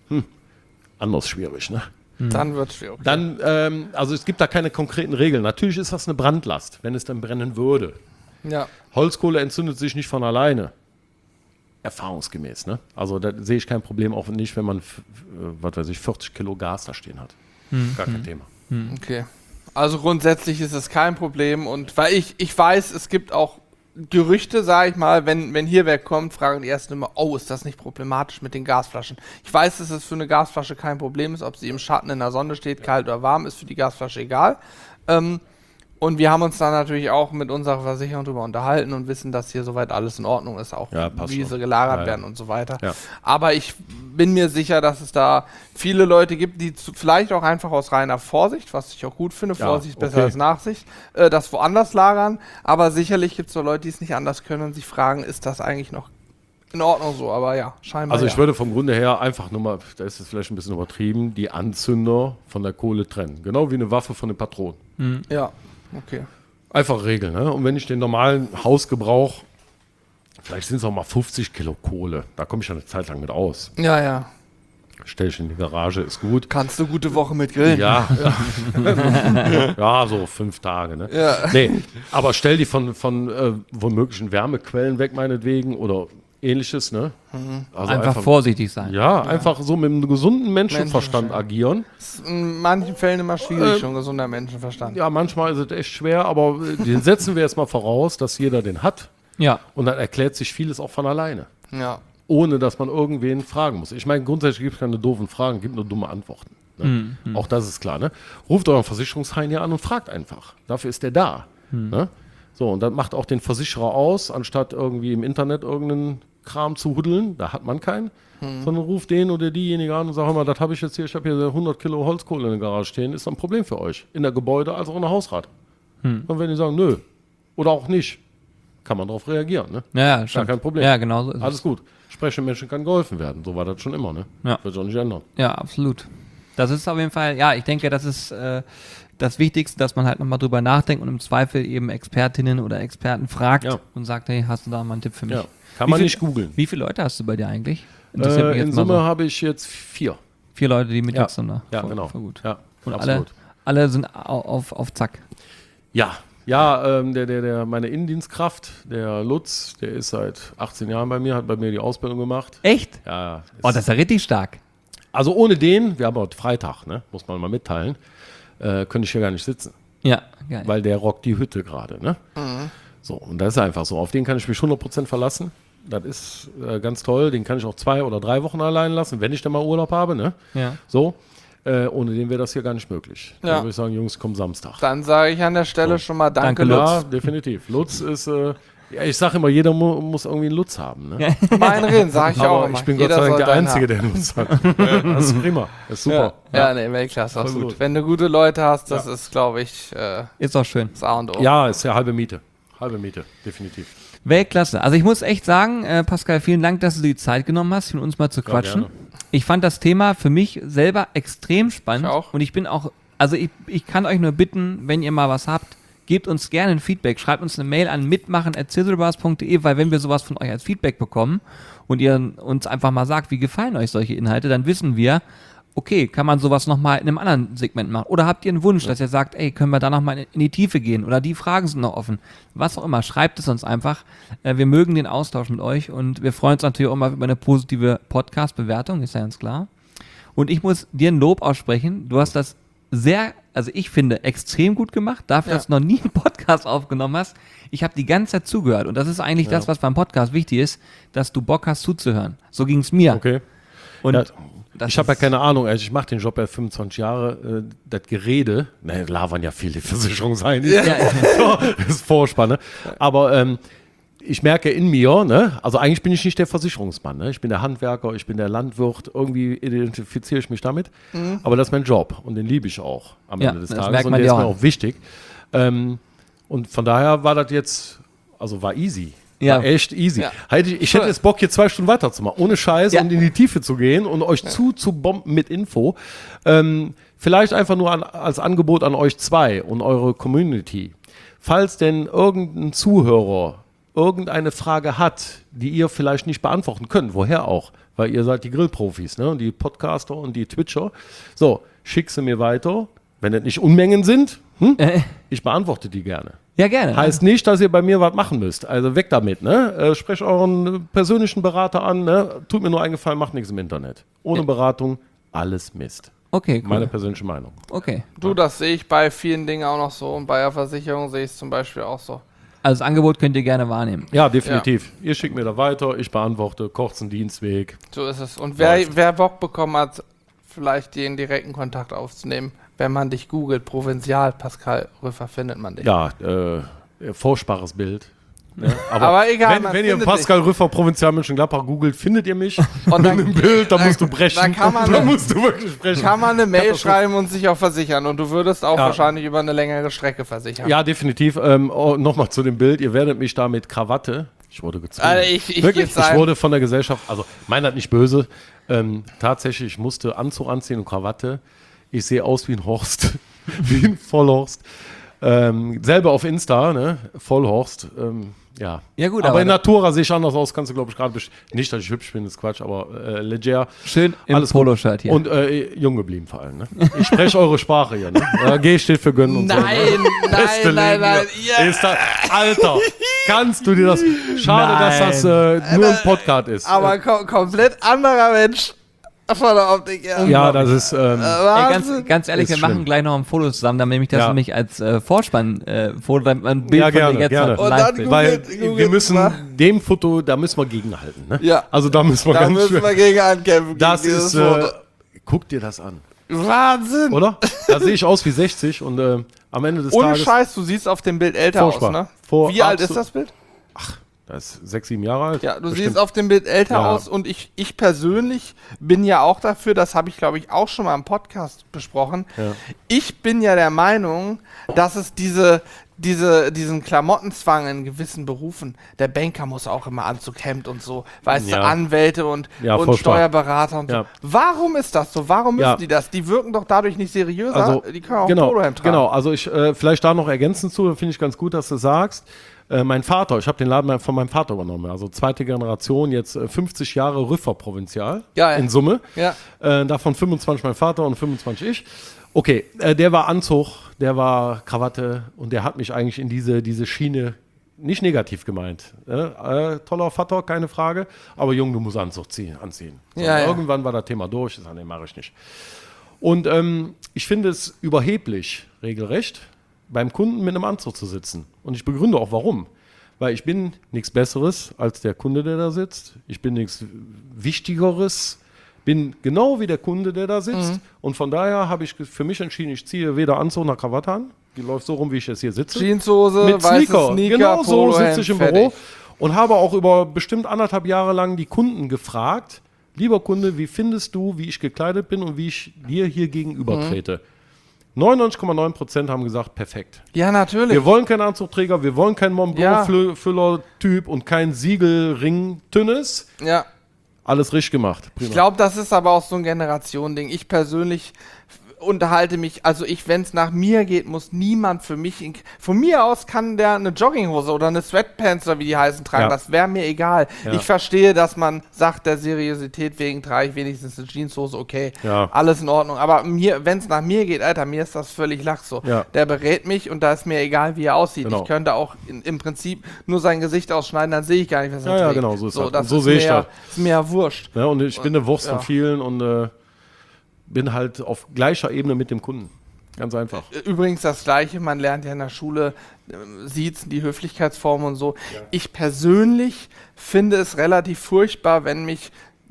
Anders schwierig, ne? Dann wird es schwierig. Dann, also es gibt da keine konkreten Regeln. Natürlich ist das eine Brandlast, wenn es dann brennen würde. Ja. Holzkohle entzündet sich nicht von alleine. Erfahrungsgemäß, ne? Also da sehe ich kein Problem, auch nicht, wenn man, 40 Kilo Gas da stehen hat. Gar kein Thema. Okay. Also grundsätzlich ist es kein Problem, und weil ich weiß, es gibt auch Gerüchte, sage ich mal, wenn hier wer kommt, fragen die ersten immer, oh, ist das nicht problematisch mit den Gasflaschen? Ich weiß, dass es für eine Gasflasche kein Problem ist, ob sie im Schatten in der Sonne steht, kalt oder warm, ist für die Gasflasche egal. Und wir haben uns dann natürlich auch mit unserer Versicherung darüber unterhalten und wissen, dass hier soweit alles in Ordnung ist, auch wie sie gelagert werden und so weiter. Ja. Aber ich bin mir sicher, dass es da viele Leute gibt, die vielleicht auch einfach aus reiner Vorsicht, was ich auch gut finde, Vorsicht ist besser als Nachsicht, das woanders lagern. Aber sicherlich gibt es so Leute, die es nicht anders können und sich fragen, ist das eigentlich noch in Ordnung so? Aber ja, scheinbar. Also ich würde vom Grunde her einfach nur mal, da ist es vielleicht ein bisschen übertrieben, die Anzünder von der Kohle trennen. Genau wie eine Waffe von den Patronen. Ja. Okay. Einfach Regeln, ne? Und wenn ich den normalen Hausgebrauch, vielleicht sind es auch mal 50 Kilo Kohle, da komme ich ja eine Zeit lang mit aus. Ja. Stell ich in die Garage, ist gut. Kannst du gute Woche mit grillen? Ja. Ja, so 5 Tage, ne? Ja. Nee, aber stell die von womöglichen Wärmequellen weg, meinetwegen, oder ähnliches, ne? Also einfach vorsichtig sein. Ja, einfach so mit einem gesunden Menschenverstand agieren. Das ist in manchen Fällen immer schwierig, schon gesunder Menschenverstand. Ja, manchmal ist es echt schwer, aber den setzen wir jetzt mal voraus, dass jeder den hat. Ja. Und dann erklärt sich vieles auch von alleine. Ja. Ohne, dass man irgendwen fragen muss. Ich meine, grundsätzlich gibt es keine doofen Fragen, gibt nur dumme Antworten. Ne? Auch das ist klar, ne? Ruft euren Versicherungshain hier an und fragt einfach. Dafür ist der da. Ne? So, und dann macht auch den Versicherer aus, anstatt irgendwie im Internet irgendeinen Kram zu huddeln, da hat man keinen, sondern ruft den oder diejenige an und sagt, hör mal, das habe ich jetzt hier, ich habe hier 100 Kilo Holzkohle in der Garage stehen, ist ein Problem für euch. In der Gebäude als auch in der Hausrat. Und wenn die sagen, nö, oder auch nicht, kann man darauf reagieren. Ne? Ja, schon. Kein Problem. Ja, genau so ist Alles gut. Sprechenden Menschen kann geholfen werden. So war das schon immer. Ne? Ja. Wird sich auch nicht ändern. Ja, absolut. Das ist auf jeden Fall, ja, ich denke, das ist das Wichtigste, dass man halt nochmal drüber nachdenkt und im Zweifel eben Expertinnen oder Experten fragt und sagt, hey, hast du da mal einen Tipp für mich? Ja. Kann man nicht googeln. Wie viele Leute hast du bei dir eigentlich? In Summe habe ich jetzt 4. 4 Leute, die mit jetzt sind. Ja, genau. Voll gut. Ja, und absolut. alle sind auf Zack. Ja, meine Innendienstkraft, der Lutz, der ist seit 18 Jahren bei mir, hat bei mir die Ausbildung gemacht. Echt? Ja. Oh, das ist ja richtig stark. Also ohne den, wir haben heute Freitag, ne, muss man mal mitteilen, könnte ich hier gar nicht sitzen. Ja, geil. Weil der rockt die Hütte gerade, ne? Mhm. So, und das ist einfach so. Auf den kann ich mich 100% verlassen. Das ist ganz toll. Den kann ich auch 2 oder 3 Wochen allein lassen, wenn ich dann mal Urlaub habe, ne? Ja. So. Ohne den wäre das hier gar nicht möglich. Ja. Dann würde ich sagen, Jungs, komm Samstag. Dann sage ich an der Stelle schon mal Danke, Lutz. Ja, definitiv. Lutz ist, ich sage immer, jeder muss irgendwie einen Lutz haben. Ne? Mein Reden, sage ich auch Aber immer. ich bin Gott sei Dank der Einzige, der einen Lutz hat. Das ist prima. Das ist super. Ja, nee, Weltklasse. Absolut. Wenn du gute Leute hast, das ist, glaube ich, ist auch schön. das A und O. Ja, ist ja halbe Miete. Halbe Miete, definitiv. Weltklasse. Also ich muss echt sagen, Pascal, vielen Dank, dass du dir die Zeit genommen hast, mit uns mal zu quatschen. Gerne. Ich fand das Thema für mich selber extrem spannend. Ich auch. Und ich bin auch, also ich kann euch nur bitten, wenn ihr mal was habt, gebt uns gerne ein Feedback. Schreibt uns eine Mail an mitmachen@sizzlebars.de, weil wenn wir sowas von euch als Feedback bekommen und ihr uns einfach mal sagt, wie gefallen euch solche Inhalte, dann wissen wir, okay, kann man sowas nochmal in einem anderen Segment machen? Oder habt ihr einen Wunsch, dass ihr sagt, ey, können wir da nochmal in die Tiefe gehen? Oder die Fragen sind noch offen. Was auch immer, schreibt es uns einfach. Wir mögen den Austausch mit euch und wir freuen uns natürlich auch immer über eine positive Podcast-Bewertung, ist ja ganz klar. Und ich muss dir ein Lob aussprechen. Du hast das also ich finde, extrem gut gemacht, dafür, dass du noch nie einen Podcast aufgenommen hast. Ich habe die ganze Zeit zugehört und das ist eigentlich das, was beim Podcast wichtig ist, dass du Bock hast zuzuhören. So ging es mir. Okay. Und ich habe ja keine Ahnung, also ich mache den Job ja 25 Jahre, das Gerede, labern ja viele Versicherungen sein, das ist Vorspann, ne? Aber ich merke in mir, ne, also eigentlich bin ich nicht der Versicherungsmann, ne? Ich bin der Handwerker, ich bin der Landwirt, irgendwie identifiziere ich mich damit, aber das ist mein Job und den liebe ich auch am Ende des Tages und der ist mir auch wichtig. Und von daher war das jetzt, also war easy. Ja. War echt easy. Ja. Ich hätte jetzt Bock, hier 2 Stunden weiterzumachen, ohne Scheiß und in die Tiefe zu gehen und euch zuzubomben mit Info. Vielleicht einfach nur als Angebot an euch 2 und eure Community. Falls denn irgendein Zuhörer irgendeine Frage hat, die ihr vielleicht nicht beantworten könnt, woher auch, weil ihr seid die Grillprofis, ne? Und die Podcaster und die Twitcher. So, schick sie mir weiter. Wenn das nicht Unmengen sind, ich beantworte die gerne. Ja, gerne. Heißt nicht, dass ihr bei mir was machen müsst. Also weg damit, ne? Sprecht euren persönlichen Berater an, ne? Tut mir nur einen Gefallen, macht nichts im Internet. Ohne Beratung, alles Mist. Okay, cool. Meine persönliche Meinung. Okay. Du, das sehe ich bei vielen Dingen auch noch so und bei der Versicherung sehe ich es zum Beispiel auch so. Also das Angebot könnt ihr gerne wahrnehmen. Ja, definitiv. Ihr schickt mir da weiter, ich beantworte, kurzen Dienstweg. So ist es. Und wer Bock bekommen hat, vielleicht den direkten Kontakt aufzunehmen, wenn man dich googelt, Provinzial Pascal Rüffer, findet man dich. Ja, furchtbares Bild. Ja, aber egal, wenn ihr Pascal Rüffer Provinzial Mönchengladbach googelt, findet ihr mich. Und dann, mit einem Bild, da musst du brechen. Da musst du wirklich brechen. Kann man eine Mail schreiben und sich auch versichern. Und du würdest auch wahrscheinlich über eine längere Strecke versichern. Ja, definitiv. Nochmal zu dem Bild. Ihr werdet mich da mit Krawatte. Ich wurde gezwungen. Also ich wurde von der Gesellschaft, also meiner nicht böse. Tatsächlich, ich musste Anzug anziehen und Krawatte. Ich sehe aus wie ein Horst. Wie ein Vollhorst. Selber auf Insta, ne? Vollhorst. Ja. Ja, gut, aber in Natura sehe ich anders aus, kannst du, glaube ich, gerade nicht, dass ich hübsch bin, das ist Quatsch, aber leger. Schön im Poloshirt hier. Und jung geblieben vor allem. Ne? Ich spreche eure Sprache hier. Ne? G steht für gönnen und so. Nein. Ja. Alter, kannst du dir das... Schade, dass das nur ein Podcast ist. Aber komplett anderer Mensch. Von der Optik, ja, das ist... ganz ehrlich, wir machen gleich noch ein Foto zusammen, dann nehme ich das nämlich als Vorspann-Foto, damit man ein Bild von dir jetzt gerne. Und dann weil wir müssen dem Foto, da müssen wir gegenhalten. Ne? Ja. Also da müssen wir gegen ankämpfen. Das ist... guck dir das an. Wahnsinn! Oder? Da sehe ich aus wie 60 und am Ende des Tages... Ohne Scheiß, du siehst auf dem Bild älter aus, ne? Wie alt ist das Bild? Das ist 6, 7 Jahre alt. Ja, du siehst auf dem Bild älter aus und ich persönlich bin ja auch dafür, das habe ich, glaube ich, auch schon mal im Podcast besprochen. Ja. Ich bin ja der Meinung, dass es diese diesen Klamottenzwang in gewissen Berufen, der Banker muss auch immer Anzug, Hemd und so, weißt du, Anwälte und Steuerberater und so. Warum ist das so? Warum müssen die das? Die wirken doch dadurch nicht seriöser, also, die können auch ein Polohemd tragen. Genau, also ich vielleicht da noch ergänzend zu, finde ich ganz gut, dass du sagst, mein Vater, ich habe den Laden von meinem Vater übernommen, also zweite Generation, jetzt 50 Jahre Rüffer-Provinzial in Summe. Ja. Davon 25 mein Vater und 25 ich. Okay, der war Anzug, der war Krawatte und der hat mich eigentlich in diese Schiene nicht negativ gemeint. Toller Vater, keine Frage, aber Junge, du musst Anzug anziehen. So, irgendwann war das Thema durch, nee, mache ich nicht. Und ich finde es überheblich, regelrecht, beim Kunden mit einem Anzug zu sitzen. Und ich begründe auch, warum. Weil ich bin nichts Besseres als der Kunde, der da sitzt. Ich bin nichts Wichtigeres. Bin genau wie der Kunde, der da sitzt. Und von daher habe ich für mich entschieden, ich ziehe weder Anzug noch Krawatte an. Die läuft so rum, wie ich jetzt hier sitze. Jeanshose, mit Sneaker. Genau so sitze ich im Büro. fertig. Und habe auch über bestimmt 1,5 Jahre lang die Kunden gefragt, lieber Kunde, wie findest du, wie ich gekleidet bin und wie ich dir hier gegenüber trete? 99,9% haben gesagt, perfekt. Ja, natürlich. Wir wollen keinen Anzugträger, wir wollen keinen Mont Blanc-Füller-Typ und keinen Siegelring-Tünnes. Ja. Alles richtig gemacht. Prima. Ich glaube, das ist aber auch so ein Generationending. Ich persönlich unterhalte mich, also wenn es nach mir geht, muss niemand für mich, von mir aus kann der eine Jogginghose oder eine Sweatpants oder wie die heißen tragen, das wäre mir egal. Ja. Ich verstehe, dass man sagt, der Seriosität wegen trage ich wenigstens eine Jeanshose, okay, alles in Ordnung, aber wenn es nach mir geht, Alter, mir ist das völlig lach so. Ja. Der berät mich und da ist mir egal, wie er aussieht. Genau. Ich könnte auch im Prinzip nur sein Gesicht ausschneiden, dann sehe ich gar nicht, was er trägt. Ja, genau, so ist das. So sehe ich das. Ist mir ja wurscht. Ja, und ich bin eine Wurst von vielen und bin halt auf gleicher Ebene mit dem Kunden. Ganz einfach. Übrigens das Gleiche, man lernt ja in der Schule Siezen, die Höflichkeitsformen und so. Ja. Ich persönlich finde es relativ furchtbar, wenn mich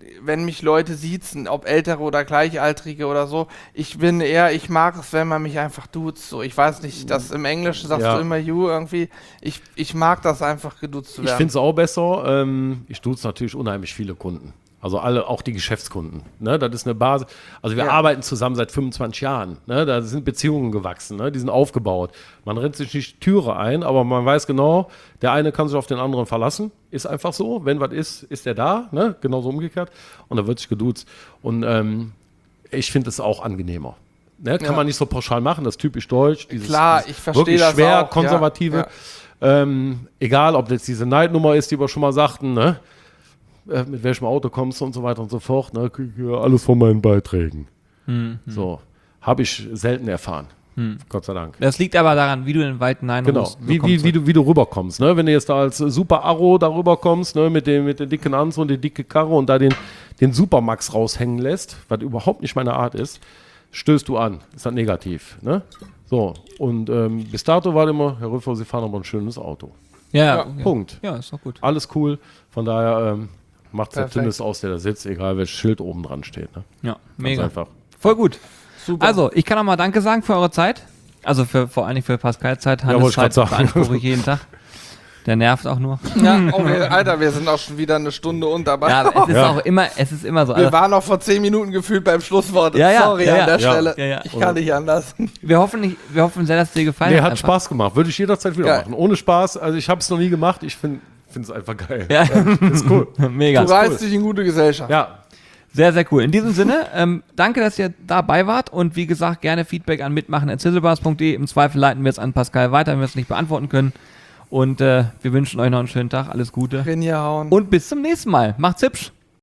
Leute siezen, ob Ältere oder Gleichaltrige oder so. Ich mag es, wenn man mich einfach duzt. So. Ich weiß nicht, das im Englischen sagst du immer you irgendwie. Ich mag das einfach, geduzt zu werden. Ich finde es auch besser. Ich duze natürlich unheimlich viele Kunden. Also auch die Geschäftskunden. Ne? Das ist eine Basis. Also wir arbeiten zusammen seit 25 Jahren. Ne? Da sind Beziehungen gewachsen, ne? Die sind aufgebaut. Man rennt sich nicht die Türe ein, aber man weiß genau, der eine kann sich auf den anderen verlassen. Ist einfach so. Wenn was ist der da. Ne? Genauso umgekehrt. Und da wird sich geduzt. Und ich finde es auch angenehmer. Ne? Kann man nicht so pauschal machen. Das ist typisch deutsch. Klar, ich verstehe wirklich das schwer, auch. Konservative. Ja. Egal, ob das diese Neidnummer ist, die wir schon mal sagten, ne? Mit welchem Auto kommst du und so weiter und so fort. Ne? Alles von meinen Beiträgen. So, habe ich selten erfahren. Gott sei Dank. Das liegt aber daran, wie du in den Wald hineinrufst. Genau, wie du rüberkommst. Ne? Wenn du jetzt da als Super Arrow da rüberkommst, ne? mit dem dicken Anzug und die dicke Karre und da den Supermax raushängen lässt, was überhaupt nicht meine Art ist, stößt du an. Ist dann negativ. Ne? So, und bis dato war immer, Herr Rüffer, Sie fahren aber ein schönes Auto. Ja. Punkt. Ja, ist doch gut. Alles cool. Von daher macht es zumindest aus, der da sitzt, egal welches Schild oben dran steht. Ne? Ja, mega. Einfach. Voll gut. Super. Also, ich kann auch mal Danke sagen für eure Zeit. Also vor allen Dingen für Pascals Zeit. Hannes Zeit beanspruche ich jeden Tag. Der nervt auch nur. Ja, okay, Alter, wir sind auch schon wieder eine Stunde unter. Ja, es ist immer so. Wir waren noch vor 10 Minuten gefühlt beim Schlusswort. Sorry an der Stelle. Ja. Ich kann nicht anders. Wir hoffen sehr, dass es dir gefallen hat. Hat Spaß gemacht. Würde ich jederzeit wieder machen. Ohne Spaß. Also ich habe es noch nie gemacht. Ich finde es einfach geil. Ja. Ist cool. Mega. Du reißt dich in gute Gesellschaft. Ja. Sehr, sehr cool. In diesem Sinne, danke, dass ihr dabei wart und wie gesagt, gerne Feedback an mitmachen@sizzlebars.de. Im Zweifel leiten wir es an Pascal weiter, wenn wir es nicht beantworten können. Und wir wünschen euch noch einen schönen Tag. Alles Gute. Rinjahauen. Und bis zum nächsten Mal. Macht's hübsch.